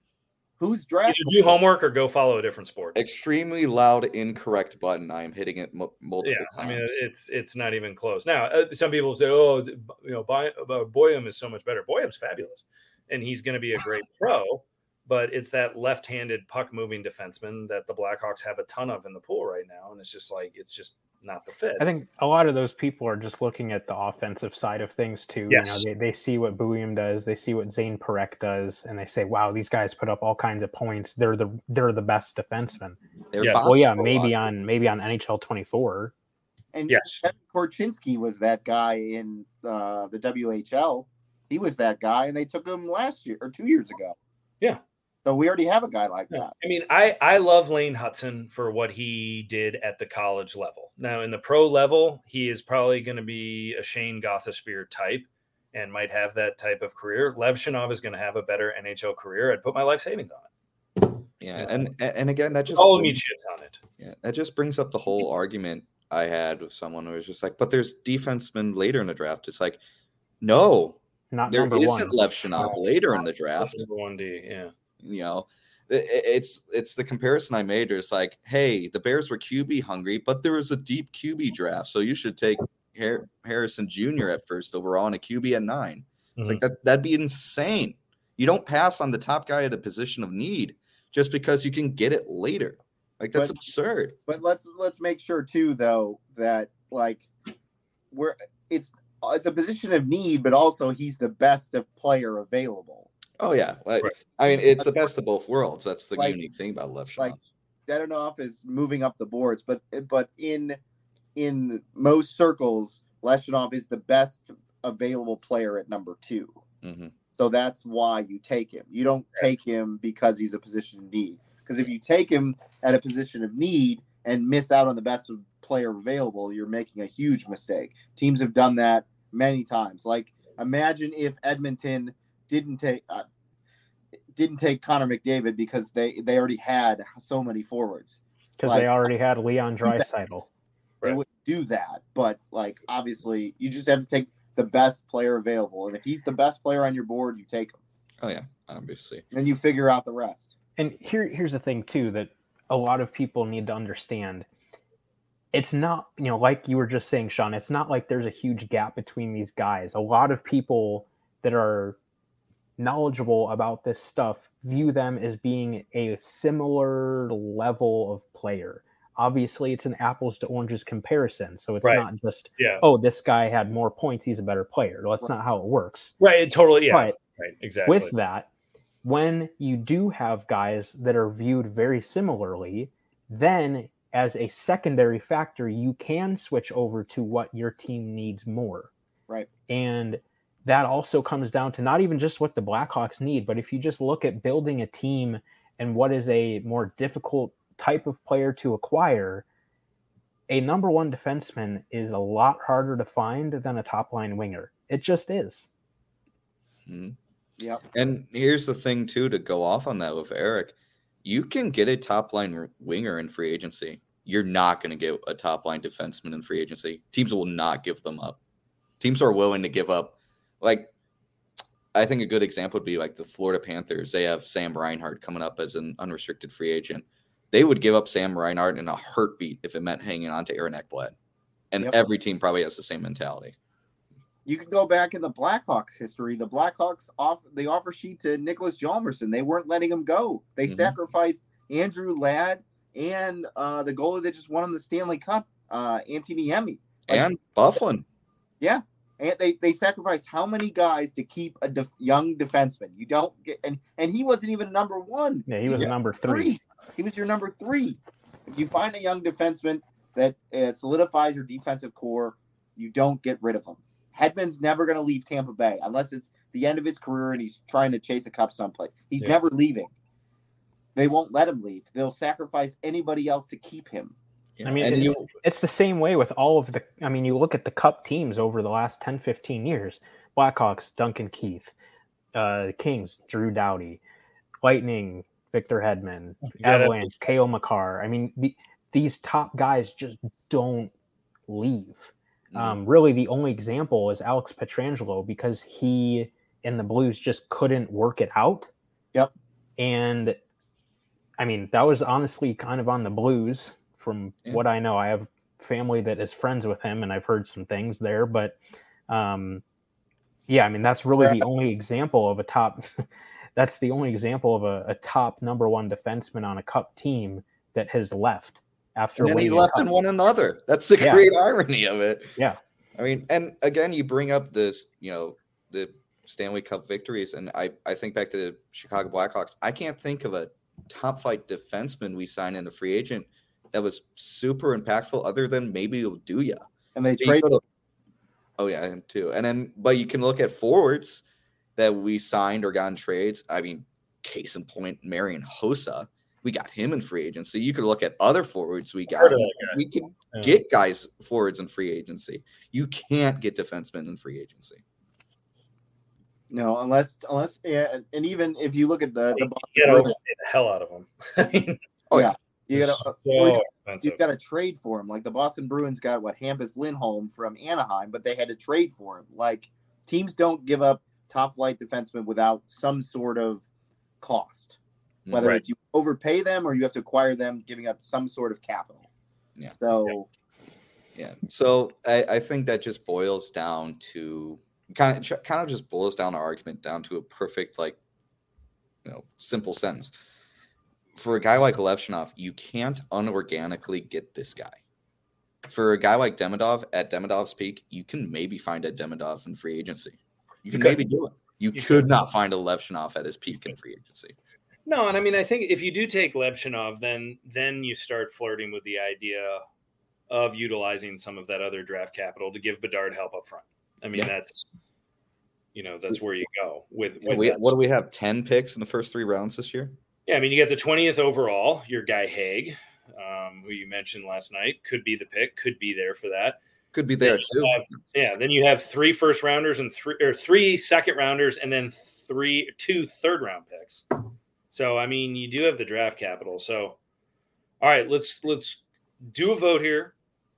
Who's drafted? Either do homework or go follow a different sport. Extremely loud, incorrect button. I am hitting it m- multiple yeah, times. I mean, it's it's not even close. Now, uh, some people say, "Oh, you know, Boy- uh, Boyum is so much better." Boyum's fabulous, and he's going to be a great pro. But it's that left-handed puck-moving defenseman that the Blackhawks have a ton of in the pool right now, and it's just like it's just not the fit. I think a lot of those people are just looking at the offensive side of things too. Yes. You know, they, they see what Bouillon does, they see what Zane Parekh does, and they say, "Wow, these guys put up all kinds of points. They're the they're the best defensemen." Yes. Well, yeah, maybe on maybe on N H L twenty-four. And yes, Kevin Korchinski was that guy in uh, the W H L. He was that guy, and they took him last year or two years ago. Yeah. So we already have a guy like that. I mean, I, I love Lane Hudson for what he did at the college level. Now, in the pro level, he is probably going to be a Shane Gothisbeer type and might have that type of career. Levshunov is going to have a better N H L career. I'd put my life savings on it. Yeah, and and again, that just all me chips on it. Yeah, that just brings up the whole argument I had with someone who was just like, "But there's defensemen later in the draft." It's like, no, not there number isn't one. Levshunov later in the draft. Number one D, yeah. You know, it's it's the comparison I made. It's like, hey, the Bears were Q B hungry, but there was a deep Q B draft, so you should take Harrison Junior at first overall and a Q B at nine. It's mm-hmm. like that that'd be insane. You don't pass on the top guy at a position of need just because you can get it later. Like that's but, absurd. But let's let's make sure too, though, that like we're it's it's a position of need, but also he's the best of player available. Oh yeah, like, right. I mean it's the best of both worlds. That's the like, unique thing about Levshunov. Like Dadonov is moving up the boards, but but in in most circles, Levshunov is the best available player at number two. Mm-hmm. So that's why you take him. You don't take him because he's a position of need. Because if you take him at a position of need and miss out on the best player available, you're making a huge mistake. Teams have done that many times. Like imagine if Edmonton didn't take uh, didn't take Connor McDavid because they, they already had so many forwards. Because like, they already had Leon Draisaitl. They would do that, but like obviously you just have to take the best player available, and if he's the best player on your board, you take him. Oh yeah, obviously. Then you figure out the rest. And here here's the thing too that a lot of people need to understand. It's not, you know, like you were just saying, Sean, it's not like there's a huge gap between these guys. A lot of people that are knowledgeable about this stuff view them as being a similar level of player. Obviously, it's an apples to oranges comparison, so it's right. not just, yeah. oh, this guy had more points, he's a better player. That's right. Not how it works. Right, it totally, yeah. But right, exactly. with that, when you do have guys that are viewed very similarly, then as a secondary factor, you can switch over to what your team needs more. Right. And that also comes down to not even just what the Blackhawks need, but if you just look at building a team and what is a more difficult type of player to acquire, a number one defenseman is a lot harder to find than a top line winger. It just is. Mm-hmm. Yeah. And here's the thing too, to go off on that with Eric, you can get a top line winger in free agency. You're not going to get a top line defenseman in free agency. Teams will not give them up. Teams are willing to give up. Like, I think a good example would be like the Florida Panthers. They have Sam Reinhart coming up as an unrestricted free agent. They would give up Sam Reinhart in a heartbeat if it meant hanging on to Aaron Ekblad. And yep. every team probably has the same mentality. You can go back in the Blackhawks history. The Blackhawks off the offer sheet to Nicholas Hjalmarsson. They weren't letting him go. They mm-hmm. sacrificed Andrew Ladd and uh, the goalie that just won him the Stanley Cup, uh, Antti Niemi. Like, and Byfuglien. Yeah. And they, they sacrificed how many guys to keep a def, young defenseman? You don't get and, and he wasn't even number one. Yeah, he was yeah. number three. three. He was your number three. If you find a young defenseman that uh, solidifies your defensive core, you don't get rid of him. Hedman's never going to leave Tampa Bay unless it's the end of his career and he's trying to chase a cup someplace. He's yeah. never leaving. They won't let him leave. They'll sacrifice anybody else to keep him. I mean, it's, you, it's the same way with all of the – I mean, you look at the Cup teams over the last ten, fifteen years. Blackhawks, Duncan Keith. Uh, Kings, Drew Doughty. Lightning, Victor Hedman. Yeah, Avalanche, Cale Makar. I mean, the, these top guys just don't leave. Mm-hmm. Um, really, the only example is Alex Pietrangelo because he and the Blues just couldn't work it out. Yep. And, I mean, that was honestly kind of on the Blues. From yeah. what I know, I have family that is friends with him, and I've heard some things there. But, um, yeah, I mean, that's really yeah. the only example of a top. that's the only example of a, a top number one defenseman on a Cup team that has left after. And then he left in one another. That's the yeah. great irony of it. Yeah, I mean, and again, you bring up this, you know, the Stanley Cup victories, and I, I think back to the Chicago Blackhawks. I can't think of a top flight defenseman we signed in a free agent that was super impactful other than maybe Uduya. And they traded. Oh, yeah, him too. And then, but you can look at forwards that we signed or got in trades. I mean, case in point, Marian Hossa. We got him in free agency. You could look at other forwards we got. We can yeah. get guys forwards in free agency. You can't get defensemen in free agency. No, unless, unless, yeah, and even if you look at the, the, you get the hell out of them. I mean, oh, yeah. You got so to you got to trade for him. Like the Boston Bruins got what Hampus Lindholm from Anaheim, but they had to trade for him. Like teams don't give up top flight defensemen without some sort of cost, whether right. it's you overpay them or you have to acquire them, giving up some sort of capital. Yeah. So, yeah. So I, I think that just boils down to kind of kind of just boils down our argument down to a perfect, like, you know, simple sentence. For a guy like Levshunov, you can't unorganically get this guy. For a guy like Demidov, at Demidov's peak, you can maybe find a Demidov in free agency. You can you maybe do it. You, you could, could not find a Levshunov at his peak in free agency. No, and I mean, I think if you do take Levshunov, then then you start flirting with the idea of utilizing some of that other draft capital to give Bedard help up front. I mean, yeah. that's you know that's where you go with. with we, what do we have? ten picks in the first three rounds this year. Yeah, I mean, you get the twentieth overall. Your guy Haig, um, who you mentioned last night, could be the pick. Could be there for that. Could be there too. Have, yeah. Then you have three first rounders and three or three second rounders, and then three two third round picks. So I mean, you do have the draft capital. So, all right, let's let's do a vote here,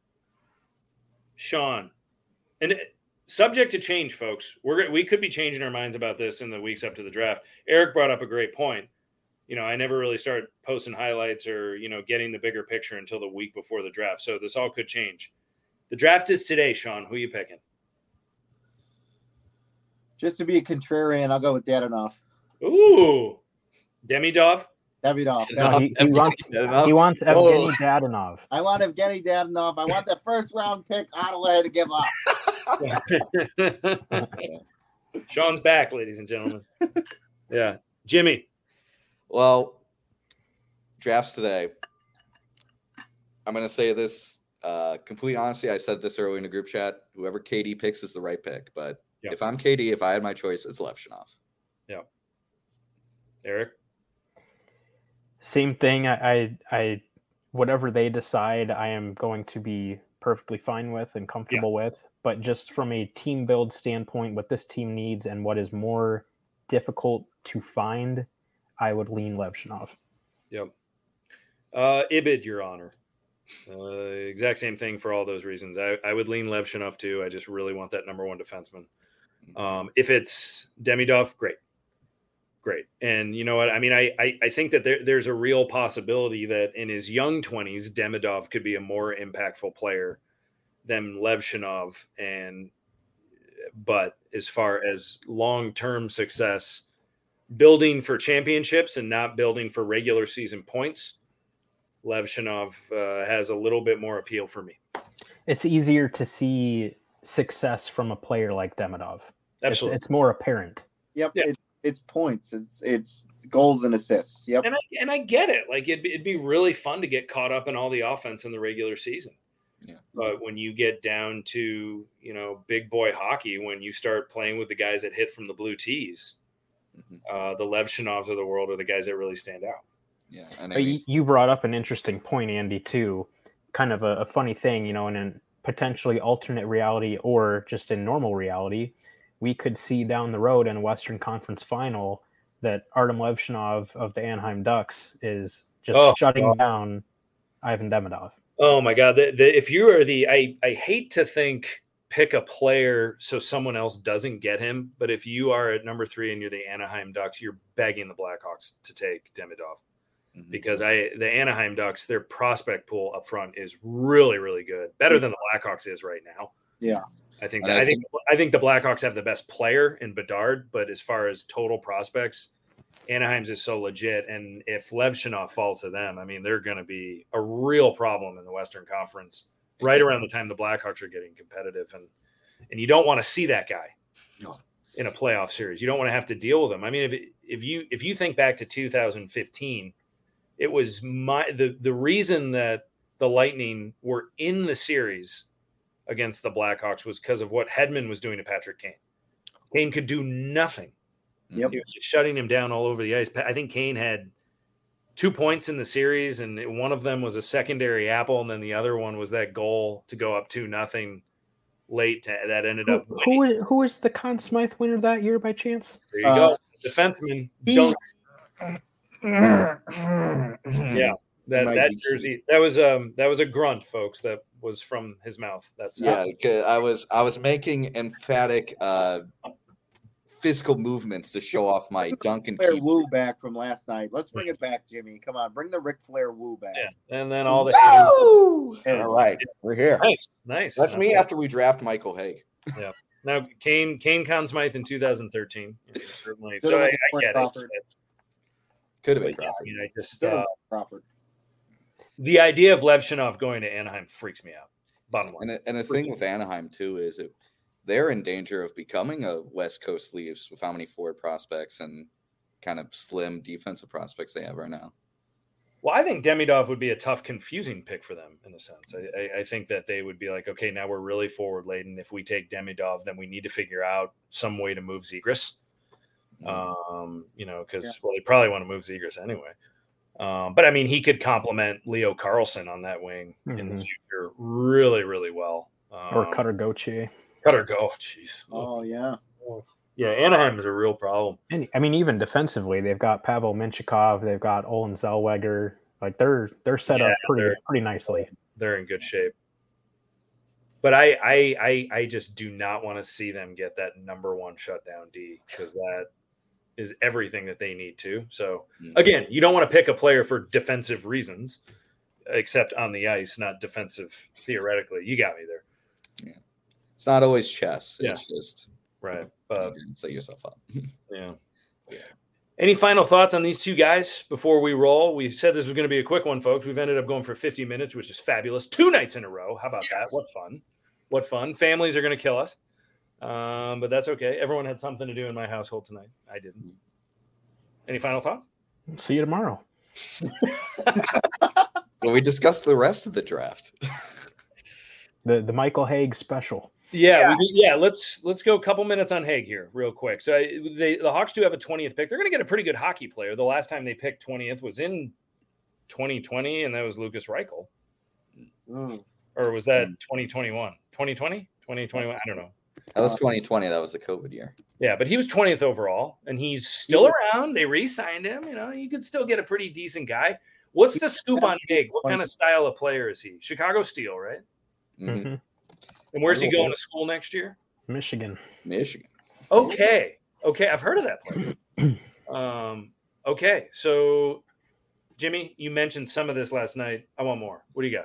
Sean, and it, subject to change, folks. We're we could be changing our minds about this in the weeks up to the draft. Eric brought up a great point. You know, I never really started posting highlights or, you know, getting the bigger picture until the week before the draft. So this all could change. The draft is today, Sean. Who are you picking? Just to be a contrarian, I'll go with Dadonov. Ooh, Demidov. Davidov. No, he, he wants Dadonov? he wants Oh. Evgeny Dadonov. I want Evgeny Dadonov. I want the first round pick Ottawa to give up. Sean's back, ladies and gentlemen. Yeah, Jimmy. Well, drafts today. I'm going to say this uh, complete honesty. I said this early in the group chat. Whoever K D picks is the right pick. But Yep. if I'm K D, if I had my choice, it's Levshunov. Yeah. Eric. Same thing. I, I, I, whatever they decide, I am going to be perfectly fine with and comfortable yeah. with. But just from a team build standpoint, what this team needs and what is more difficult to find, I would lean Levshunov. Yep. Uh, Ibid, Your Honor. Uh, exact same thing for all those reasons. I, I would lean Levshunov too. I just really want that number one defenseman. Um, if it's Demidov, great. Great. And you know what? I mean, I, I, I think that there, there's a real possibility that in his young twenties, Demidov could be a more impactful player than Levshunov. And, but as far as long-term success, building for championships and not building for regular season points, Levshunov uh, has a little bit more appeal for me. It's easier to see success from a player like Demidov. Absolutely. It's, it's more apparent. Yep. Yeah. It, it's points. It's it's goals and assists. Yep. And I, and I get it. Like it'd be, it'd be really fun to get caught up in all the offense in the regular season. Yeah. But when you get down to, you know, big boy hockey, when you start playing with the guys that hit from the blue tees, mm-hmm. uh, the Levshunovs of the world are the guys that really stand out. Yeah. And I mean, you brought up an interesting point, Andy, too. Kind of a, a funny thing, you know, in a potentially alternate reality or just in normal reality, we could see down the road in a Western Conference final that Artem Levshunov of the Anaheim Ducks is just oh, shutting God. down Ivan Demidov. Oh my God. The, the, if you are the, I, I hate to think pick a player so someone else doesn't get him, but if you are at number three and you're the Anaheim Ducks, you're begging the Blackhawks to take Demidov. Mm-hmm. Because I, the Anaheim Ducks, their prospect pool up front is really, really good. Better than the Blackhawks is right now. Yeah. I think that, I think I think the Blackhawks have the best player in Bedard, but as far as total prospects, Anaheim's is so legit. And if Levshunov falls to them, I mean, they're going to be a real problem in the Western Conference right around the time the Blackhawks are getting competitive. And and you don't want to see that guy no. in a playoff series. You don't want to have to deal with him. I mean, if if you if you think back to two thousand fifteen, it was my the the reason that the Lightning were in the series against the Blackhawks was because of what Hedman was doing to Patrick Kane. Kane could do nothing. Yep. He was just shutting him down all over the ice. I think Kane had two points in the series, and one of them was a secondary apple, and then the other one was that goal to go up two nothing late to, that ended who, up winning. Who was, who was the Conn Smythe winner that year by chance? There you uh, go. Defenseman. he, Don't. Yeah. That that jersey, that was um that was a grunt, folks. That was from his mouth. That's yeah. I was I was making emphatic uh, physical movements to show off my Duncan Flair Keith. woo back from last night. Let's bring it back, Jimmy. Come on, bring the Ric Flair woo back. Yeah, and then all the Woo! All right, we're here. nice, nice. That's okay. me after we draft Michael Haig. Yeah. Now Kane Kane Conn Smythe in two thousand thirteen. Certainly. Could've So I, been I get Crawford. it. Could have been But yeah, Crawford. I mean, I just Yeah, uh, Crawford. the idea of Levshunov going to Anaheim freaks me out. Bottom line. And the, and the thing with Anaheim too is it, they're in danger of becoming a West Coast Leafs with how many forward prospects and kind of slim defensive prospects they have right now. Well, I think Demidov would be a tough, confusing pick for them in a sense. I, I, I think that they would be like, okay, now we're really forward laden. If we take Demidov, then we need to figure out some way to move Zegras. Mm-hmm. Um, you know, because Yeah. well, they probably want to move Zegras anyway. Um, but I mean, he could complement Leo Carlson on that wing mm-hmm. in the future really, really well. Um, or Cutter Gauthier. Cutter go, jeez. Oh yeah. Yeah, Anaheim is a real problem. And I mean, even defensively, they've got Pavel Minchikov, they've got Olin Zellweger. Like they're they're set Yeah, up pretty they're- pretty nicely. They're in good shape. But I, I, I, I just do not want to see them get that number one shutdown D because that is everything that they need to. So Mhm. again, you don't want to pick a player for defensive reasons, except on the ice, not defensive theoretically. You got me there. It's not always chess. Yeah. It's just Right. But set yourself up. yeah. Yeah. Any final thoughts on these two guys before we roll? We said this was going to be a quick one, folks. We've ended up going for fifty minutes, which is fabulous. Two nights in a row. How about yes. that? What fun. What fun. Families are going to kill us. Um, but that's okay. Everyone had something to do in my household tonight. I didn't. Any final thoughts? See you tomorrow. Well, we discussed the rest of the draft. the the Michael Hague special. Yeah, yes. we, yeah. Let's let's go a couple minutes on Hague here, real quick. So I, they, the Hawks do have a twentieth pick. They're going to get a pretty good hockey player. The last time they picked twentieth was in twenty twenty, and that was Lucas Reichel. Mm. Or was that twenty twenty-one? twenty twenty? twenty twenty-one? I don't know. That was twenty twenty. That was the COVID year. Yeah, but he was twentieth overall, and he's still yeah. around. They re-signed him. You know, you could still get a pretty decent guy. What's the scoop on Hague? What kind of style of player is he? Chicago Steel, right? Mm-hmm. And where's he going to school next year? Michigan. Michigan. Okay. Okay. I've heard of that player. um, okay. So, Jimmy, you mentioned some of this last night. I want more. What do you got?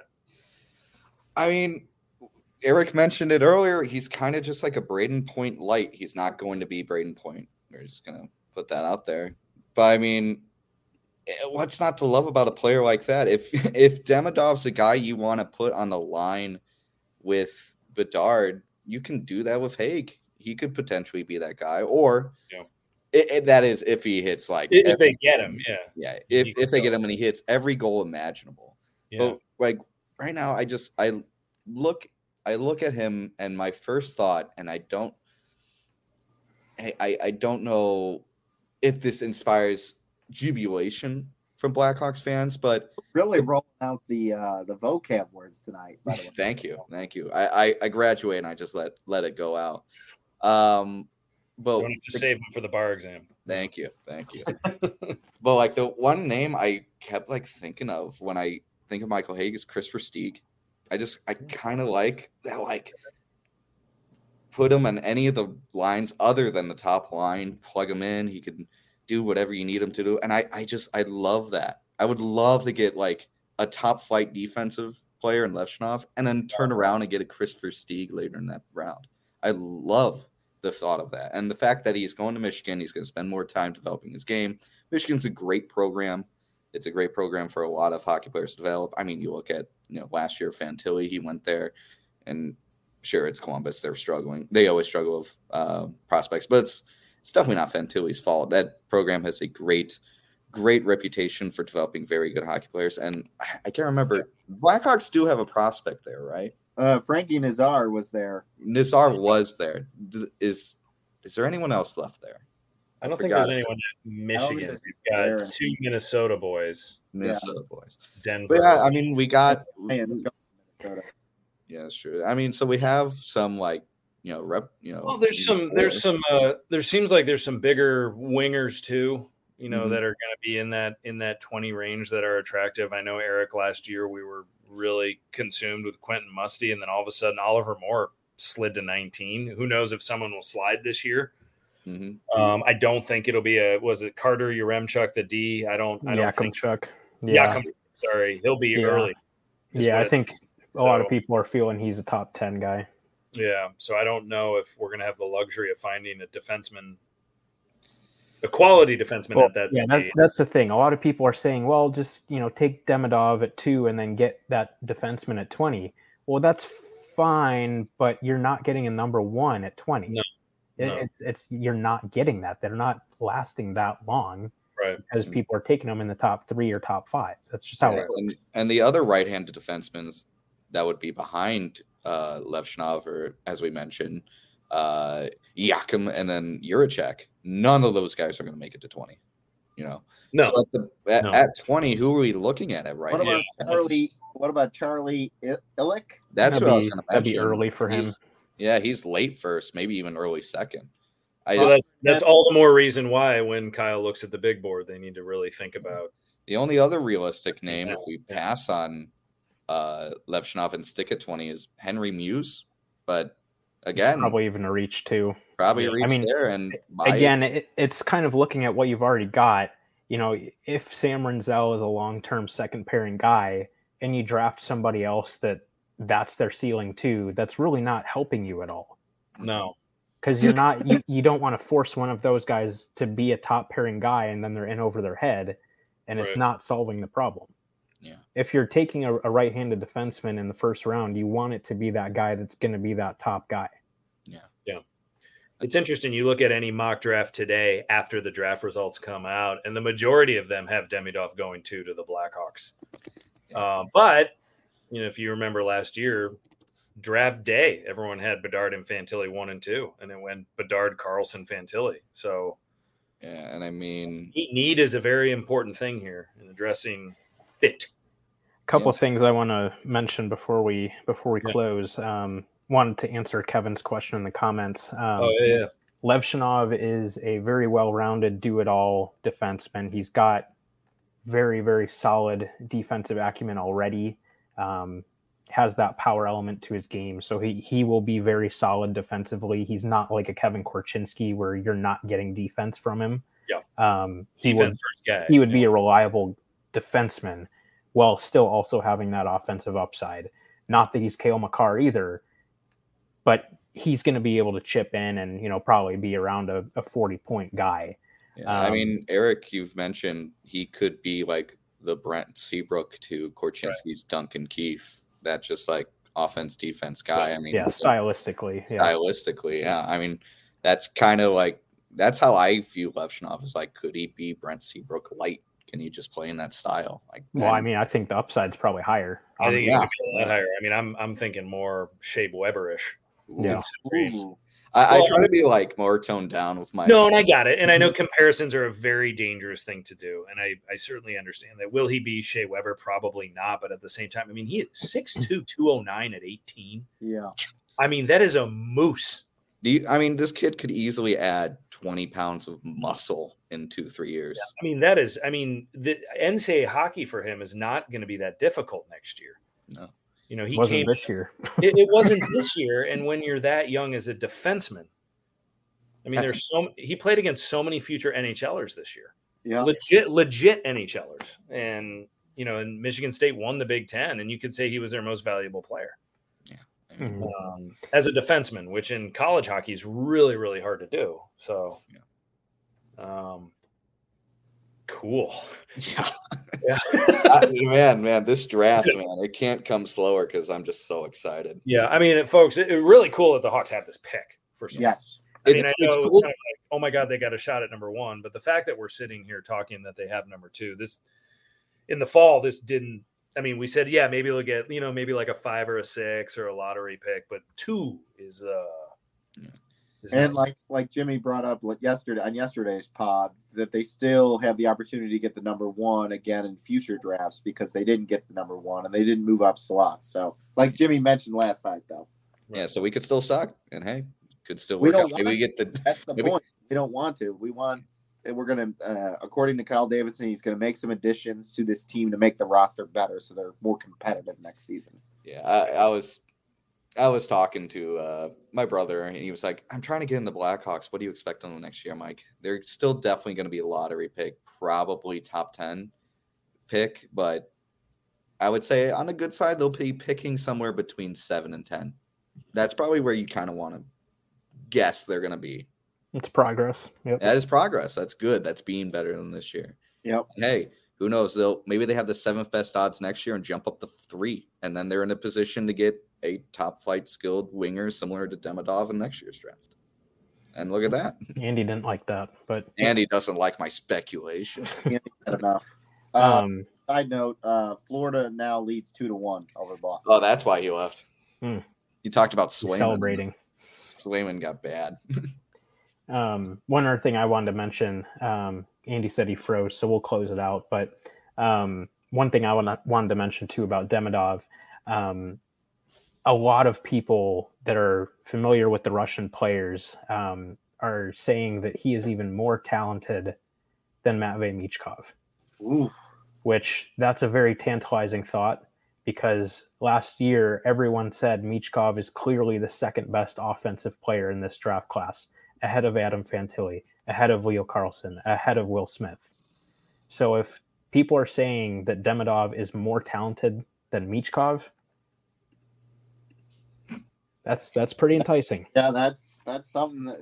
I mean, Eric mentioned it earlier. He's kind of just like a Braden Point light. He's not going to be Braden Point. We're just going to put that out there. But, I mean, what's not to love about a player like that? If, if Demidov's a guy you want to put on the line with Bedard, you can do that with Hague. He could potentially be that guy, or yeah. it, it, that is if he hits like if every, they get him, yeah, yeah. If if they get him and he hits every goal imaginable, yeah. But like right now, I just I look I look at him and my first thought, and I don't I I don't know if this inspires jubilation from Blackhawks fans, but really rolling out the uh, the vocab words tonight. By the way. Thank you, thank you. I, I I graduate and I just let let it go out. Um, but don't have to save them for the bar exam. Thank you, thank you. But like the one name I kept like thinking of when I think of Michael Hague is Kris Versteeg. I just I kind of like that. Like put him on any of the lines other than the top line. Plug him in. He could do whatever you need him to do. And I, I just, I love that. I would love to get like a top flight defensive player in Levshunov and then turn around and get a Kris Versteeg later in that round. I love the thought of that. And the fact that he's going to Michigan, he's going to spend more time developing his game. Michigan's a great program. It's a great program for a lot of hockey players to develop. I mean, you look at, you know, last year, Fantilli, he went there, and sure, it's Columbus. They're struggling. They always struggle with uh, prospects, but it's, It's definitely not Fantilli's fault. That program has a great, great reputation for developing very good hockey players. And I can't remember. Blackhawks do have a prospect there, right? Uh, Frankie Nazar was there. Nazar was there. Is is there anyone else left there? I don't I think there's anyone at Michigan. We've got there. two Minnesota boys. Minnesota yeah. boys. Denver. But yeah, I mean, we got. Hey, yeah, that's true. I mean, so we have some like. You know, rep. You know, well, there's some, there's some, uh, there seems like there's some bigger wingers too. You know, mm-hmm. that are going to be in that in that twenty range that are attractive. I know Eric last year we were really consumed with Quentin Musty, and then all of a sudden Oliver Moore slid to nineteen. Who knows if someone will slide this year? Mm-hmm. Um, I don't think it'll be a. Was it Carter Yaremchuk the D? I don't. I don't Yakum think. Chuck. Yeah. Yakum, sorry, he'll be yeah. early. Yeah, I think a lot so, of people are feeling he's a top ten guy. Yeah, so I don't know if we're going to have the luxury of finding a defenseman, a quality defenseman well, at that yeah, stage. That, that's the thing. A lot of people are saying, well, just, you know, take Demidov at two and then get that defenseman at twenty. Well, that's fine, but you're not getting a number one at twenty. No, it, no. It's, it's you're not getting that. They're not lasting that long. Right. Because people are taking them in the top three or top five. That's just how right. it works. And, and the other right-handed defensemen that would be behind uh, Levshunov, or as we mentioned, uh, Yakum, and then Juracek. None of those guys are going to make it to twenty. You know, no. So at, the, at, no. at twenty, who are we looking at it right what now? About Charlie, what about Charlie Illick? That's that'd what be, I was going to mention. That'd be early for him. He's, yeah, he's late first, maybe even early second. I, so that's that's all the more reason why when Kyle looks at the big board, they need to really think about the only other realistic name yeah. if we pass on uh, Levshunov and stick at twenty is Henry Muse, but again, probably even a reach too. Probably yeah. a reach I mean, there, and again, it, it's kind of looking at what you've already got. You know, if Sam Renzel is a long-term second pairing guy, and you draft somebody else that that's their ceiling too, that's really not helping you at all. No. because you're not you, you don't want to force one of those guys to be a top pairing guy and then they're in over their head and it's Right. not solving the problem. Yeah. If you're taking a, a right-handed defenseman in the first round, you want it to be that guy that's going to be that top guy. It's interesting. You look at any mock draft today after the draft results come out, and the majority of them have Demidov going two to the Blackhawks. Uh, but, you know, if you remember last year, draft day, everyone had Bedard and Fantilli one and two, and it went Bedard, Carlson, Fantilli. So, Yeah, and I mean, need is a very important thing here in addressing fit. A couple Yeah. of things I want to mention before we before we Yeah. close. Um, wanted to answer Kevin's question in the comments. Um, Oh, yeah. Levshinov is a very well-rounded, do-it-all defenseman. He's got very, very solid defensive acumen already. Um, has that power element to his game, so he he will be very solid defensively. He's not like a Kevin Korchinski where you're not getting defense from him. Yeah. Um, he would Defense first guy. he would be a reliable defenseman while still also having that offensive upside. Not that he's Cale Makar either, but he's going to be able to chip in and, you know, probably be around a, a forty point guy. yeah, I Um, mean, Eric, you've mentioned he could be like the Brent Seabrook to Korchinski's Duncan Keith. That's just like offense, defense guy. I mean, Yeah, stylistically. Yeah. stylistically, yeah. I mean, that's kind of like that's how I view Levshinov is like, could he be Brent Seabrook light? Can he just play in that style? Like, Well, I and- mean, I think the upside's probably higher. I think yeah. it could be a lot higher. I mean, I'm I'm thinking more Shea Weber-ish. Yeah. considering- Ooh. I, Well, I try to be like more toned down with my. No, and I got it. And I know comparisons are a very dangerous thing to do. And I, I certainly understand that. Will he be Shea Weber? Probably not. But at the same time, I mean, he is six two, two oh nine at eighteen. Yeah. I mean, that is a moose. Do you, I mean, this kid could easily add twenty pounds of muscle in two, three years. I mean, that is, I mean, the N C double A hockey for him is not going to be that difficult next year. No. You know, he Wasn't came, this year. it, it wasn't this year. And when you're that young as a defenseman, I mean, That's- there's so, he played against so many future NHLers this year. Yeah. legit legit NHLers, and you know, and Michigan State won the Big Ten, and you could say he was their most valuable player I mean, Mhm. um, as a defenseman, which in college hockey is really really hard to do. So, um, cool. yeah. Yeah, I- man, man, this draft, man, it can't come slower because I'm just so excited. yeah. I mean, folks, it, it really cool that the Hawks have this pick. First, of all. Yes. I It's, mean, I know it's it's cool. kind of like, oh my god, they got a shot at number one, but the fact that we're sitting here talking that they have number two, this in the fall, this didn't. I mean, we said, yeah, maybe they'll get, you know, maybe like a five or a six or a lottery pick, but two is uh, Yeah. is And nice. like like Jimmy brought up like yesterday on yesterday's pod that they still have the opportunity to get the number one again in future drafts because they didn't get the number one and they didn't move up slots. So like Jimmy mentioned last night though, Yeah, so we could still suck, and hey, could still We work don't out. Maybe we want get the that's the Maybe- point. We don't want to. We want we're gonna uh, according to Kyle Davidson, he's gonna make some additions to this team to make the roster better so they're more competitive next season. Yeah, I, I was I was talking to uh, my brother, and he was like, I'm trying to get in the Blackhawks. What do you expect on them next year, Mike? They're still definitely going to be a lottery pick, probably top ten pick, but I would say on the good side, they'll be picking somewhere between seven and ten. That's probably where you kind of want to guess they're going to be. It's progress. Yep. That is progress. That's good. That's being better than this year. Yep. Hey, who knows? They'll maybe they have the seventh best odds next year and jump up to three, and then they're in a position to get a top flight skilled winger similar to Demidov in next year's draft. And look at that. Andy didn't like that, but Andy doesn't like my speculation. Can't get enough. Uh, um, side note, uh, Florida now leads two to one over Boston. Oh, that's why he left. Hmm. You talked about he's Swayman. celebrating. Swayman got bad. Um, one other thing I wanted to mention, um, Andy said he froze, so we'll close it out. But um, one thing I wanna, wanted to mention too about Demidov, um, a lot of people that are familiar with the Russian players um, are saying that he is even more talented than Matvei Michkov, Oof. which that's a very tantalizing thought because last year everyone said Michkov is clearly the second best offensive player in this draft class, ahead of Adam Fantilli, ahead of Leo Carlson, ahead of Will Smith. So if people are saying that Demidov is more talented than Michkov, That's that's pretty enticing. Yeah, that's that's something that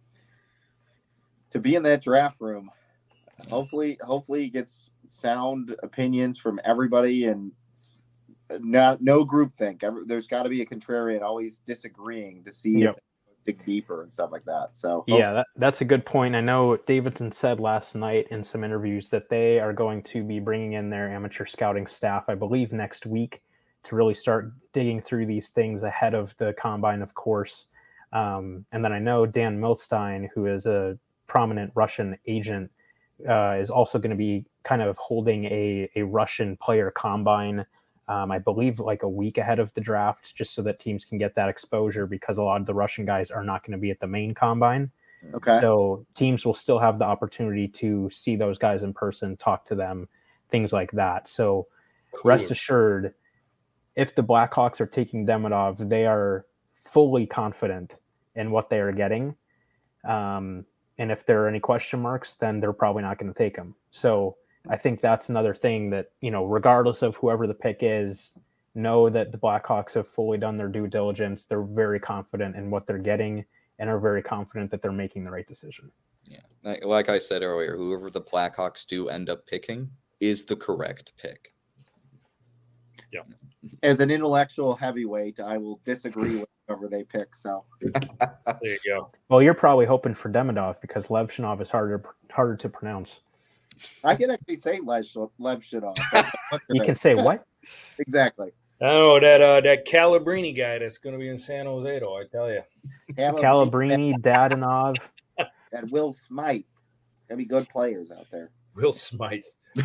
to be in that draft room. Hopefully, hopefully he gets sound opinions from everybody and not no groupthink. Every, there's got to be a contrarian always disagreeing to see Yep. if they dig deeper and stuff like that. So Yeah, that, that's a good point. I know Davidson said last night in some interviews that they are going to be bringing in their amateur scouting staff, I believe, next week to really start digging through these things ahead of the combine, of course. Um, and then I know Dan Milstein, who is a prominent Russian agent, uh, is also going to be kind of holding a, a Russian player combine, um, I believe like a week ahead of the draft, just so that teams can get that exposure, because a lot of the Russian guys are not going to be at the main combine. okay, So teams will still have the opportunity to see those guys in person, talk to them, things like that. So rest assured, if the Blackhawks are taking Demidov, they are fully confident in what they are getting. Um, and if there are any question marks, then they're probably not going to take him. So I think that's another thing that, you know, regardless of whoever the pick is, know that the Blackhawks have fully done their due diligence. They're very confident in what they're getting and are very confident that they're making the right decision. Yeah. Like, like I said earlier, whoever the Blackhawks do end up picking is the correct pick. Yeah. As an intellectual heavyweight, I will disagree with whoever they pick. So There you go. Well, you're probably hoping for Demidov because Levshinov is harder harder to pronounce. I can actually say Lev Lev Shidov. You can say what? Exactly. Oh, that uh, that Calabrini guy that's going to be in San Jose, though, I tell you. Calabrini, Dadonov. And Will Smythe. There'll be good players out there. Real Smythe.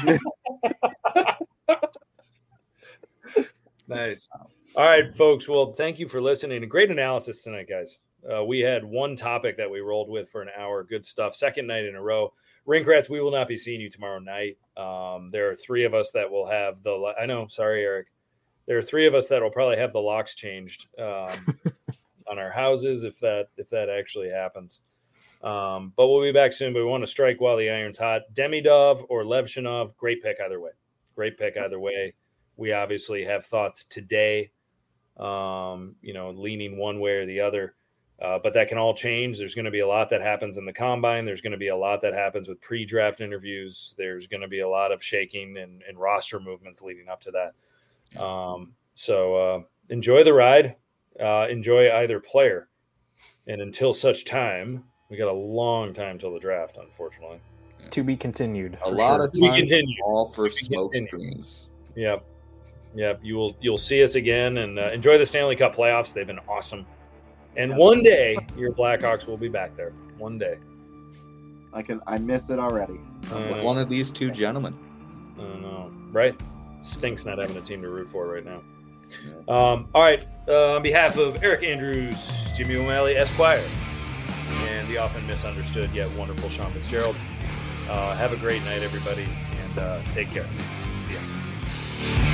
Nice. All right, folks. Well, thank you for listening. A great analysis tonight, guys. Uh, we had one topic that we rolled with for an hour. Good stuff. Second night in a row. Rink Rats, we will not be seeing you tomorrow night. Um, there are three of us that will have the – I know, sorry, Eric. There are three of us that will probably have the locks changed um, on our houses if that if that actually happens. Um, but we'll be back soon. But we want to strike while the iron's hot. Demidov or Levshinov, great pick either way. Great pick either way. We obviously have thoughts today, um, you know, leaning one way or the other. Uh, but that can all change. There's going to be a lot that happens in the combine. There's going to be a lot that happens with pre-draft interviews. There's going to be a lot of shaking and, and roster movements leading up to that. Um, so uh, enjoy the ride. Uh, enjoy either player. And until such time, we got a long time till the draft, unfortunately. To be continued. A lot sure. of We time continue. all for We smoke continue. screens. Yep. Yep. You will, you'll see us again and uh, enjoy the Stanley Cup playoffs. They've been awesome. And one day your Blackhawks will be back there. One day. I can. I miss it already. I With know. one of these two gentlemen. I don't know. Right? Stinks not having a team to root for right now. Um, all right. Uh, on behalf of Eric Andrews, Jimmy O'Malley, Esquire, and the often misunderstood yet wonderful Sean Fitzgerald, uh, have a great night, everybody, and uh, take care. See ya.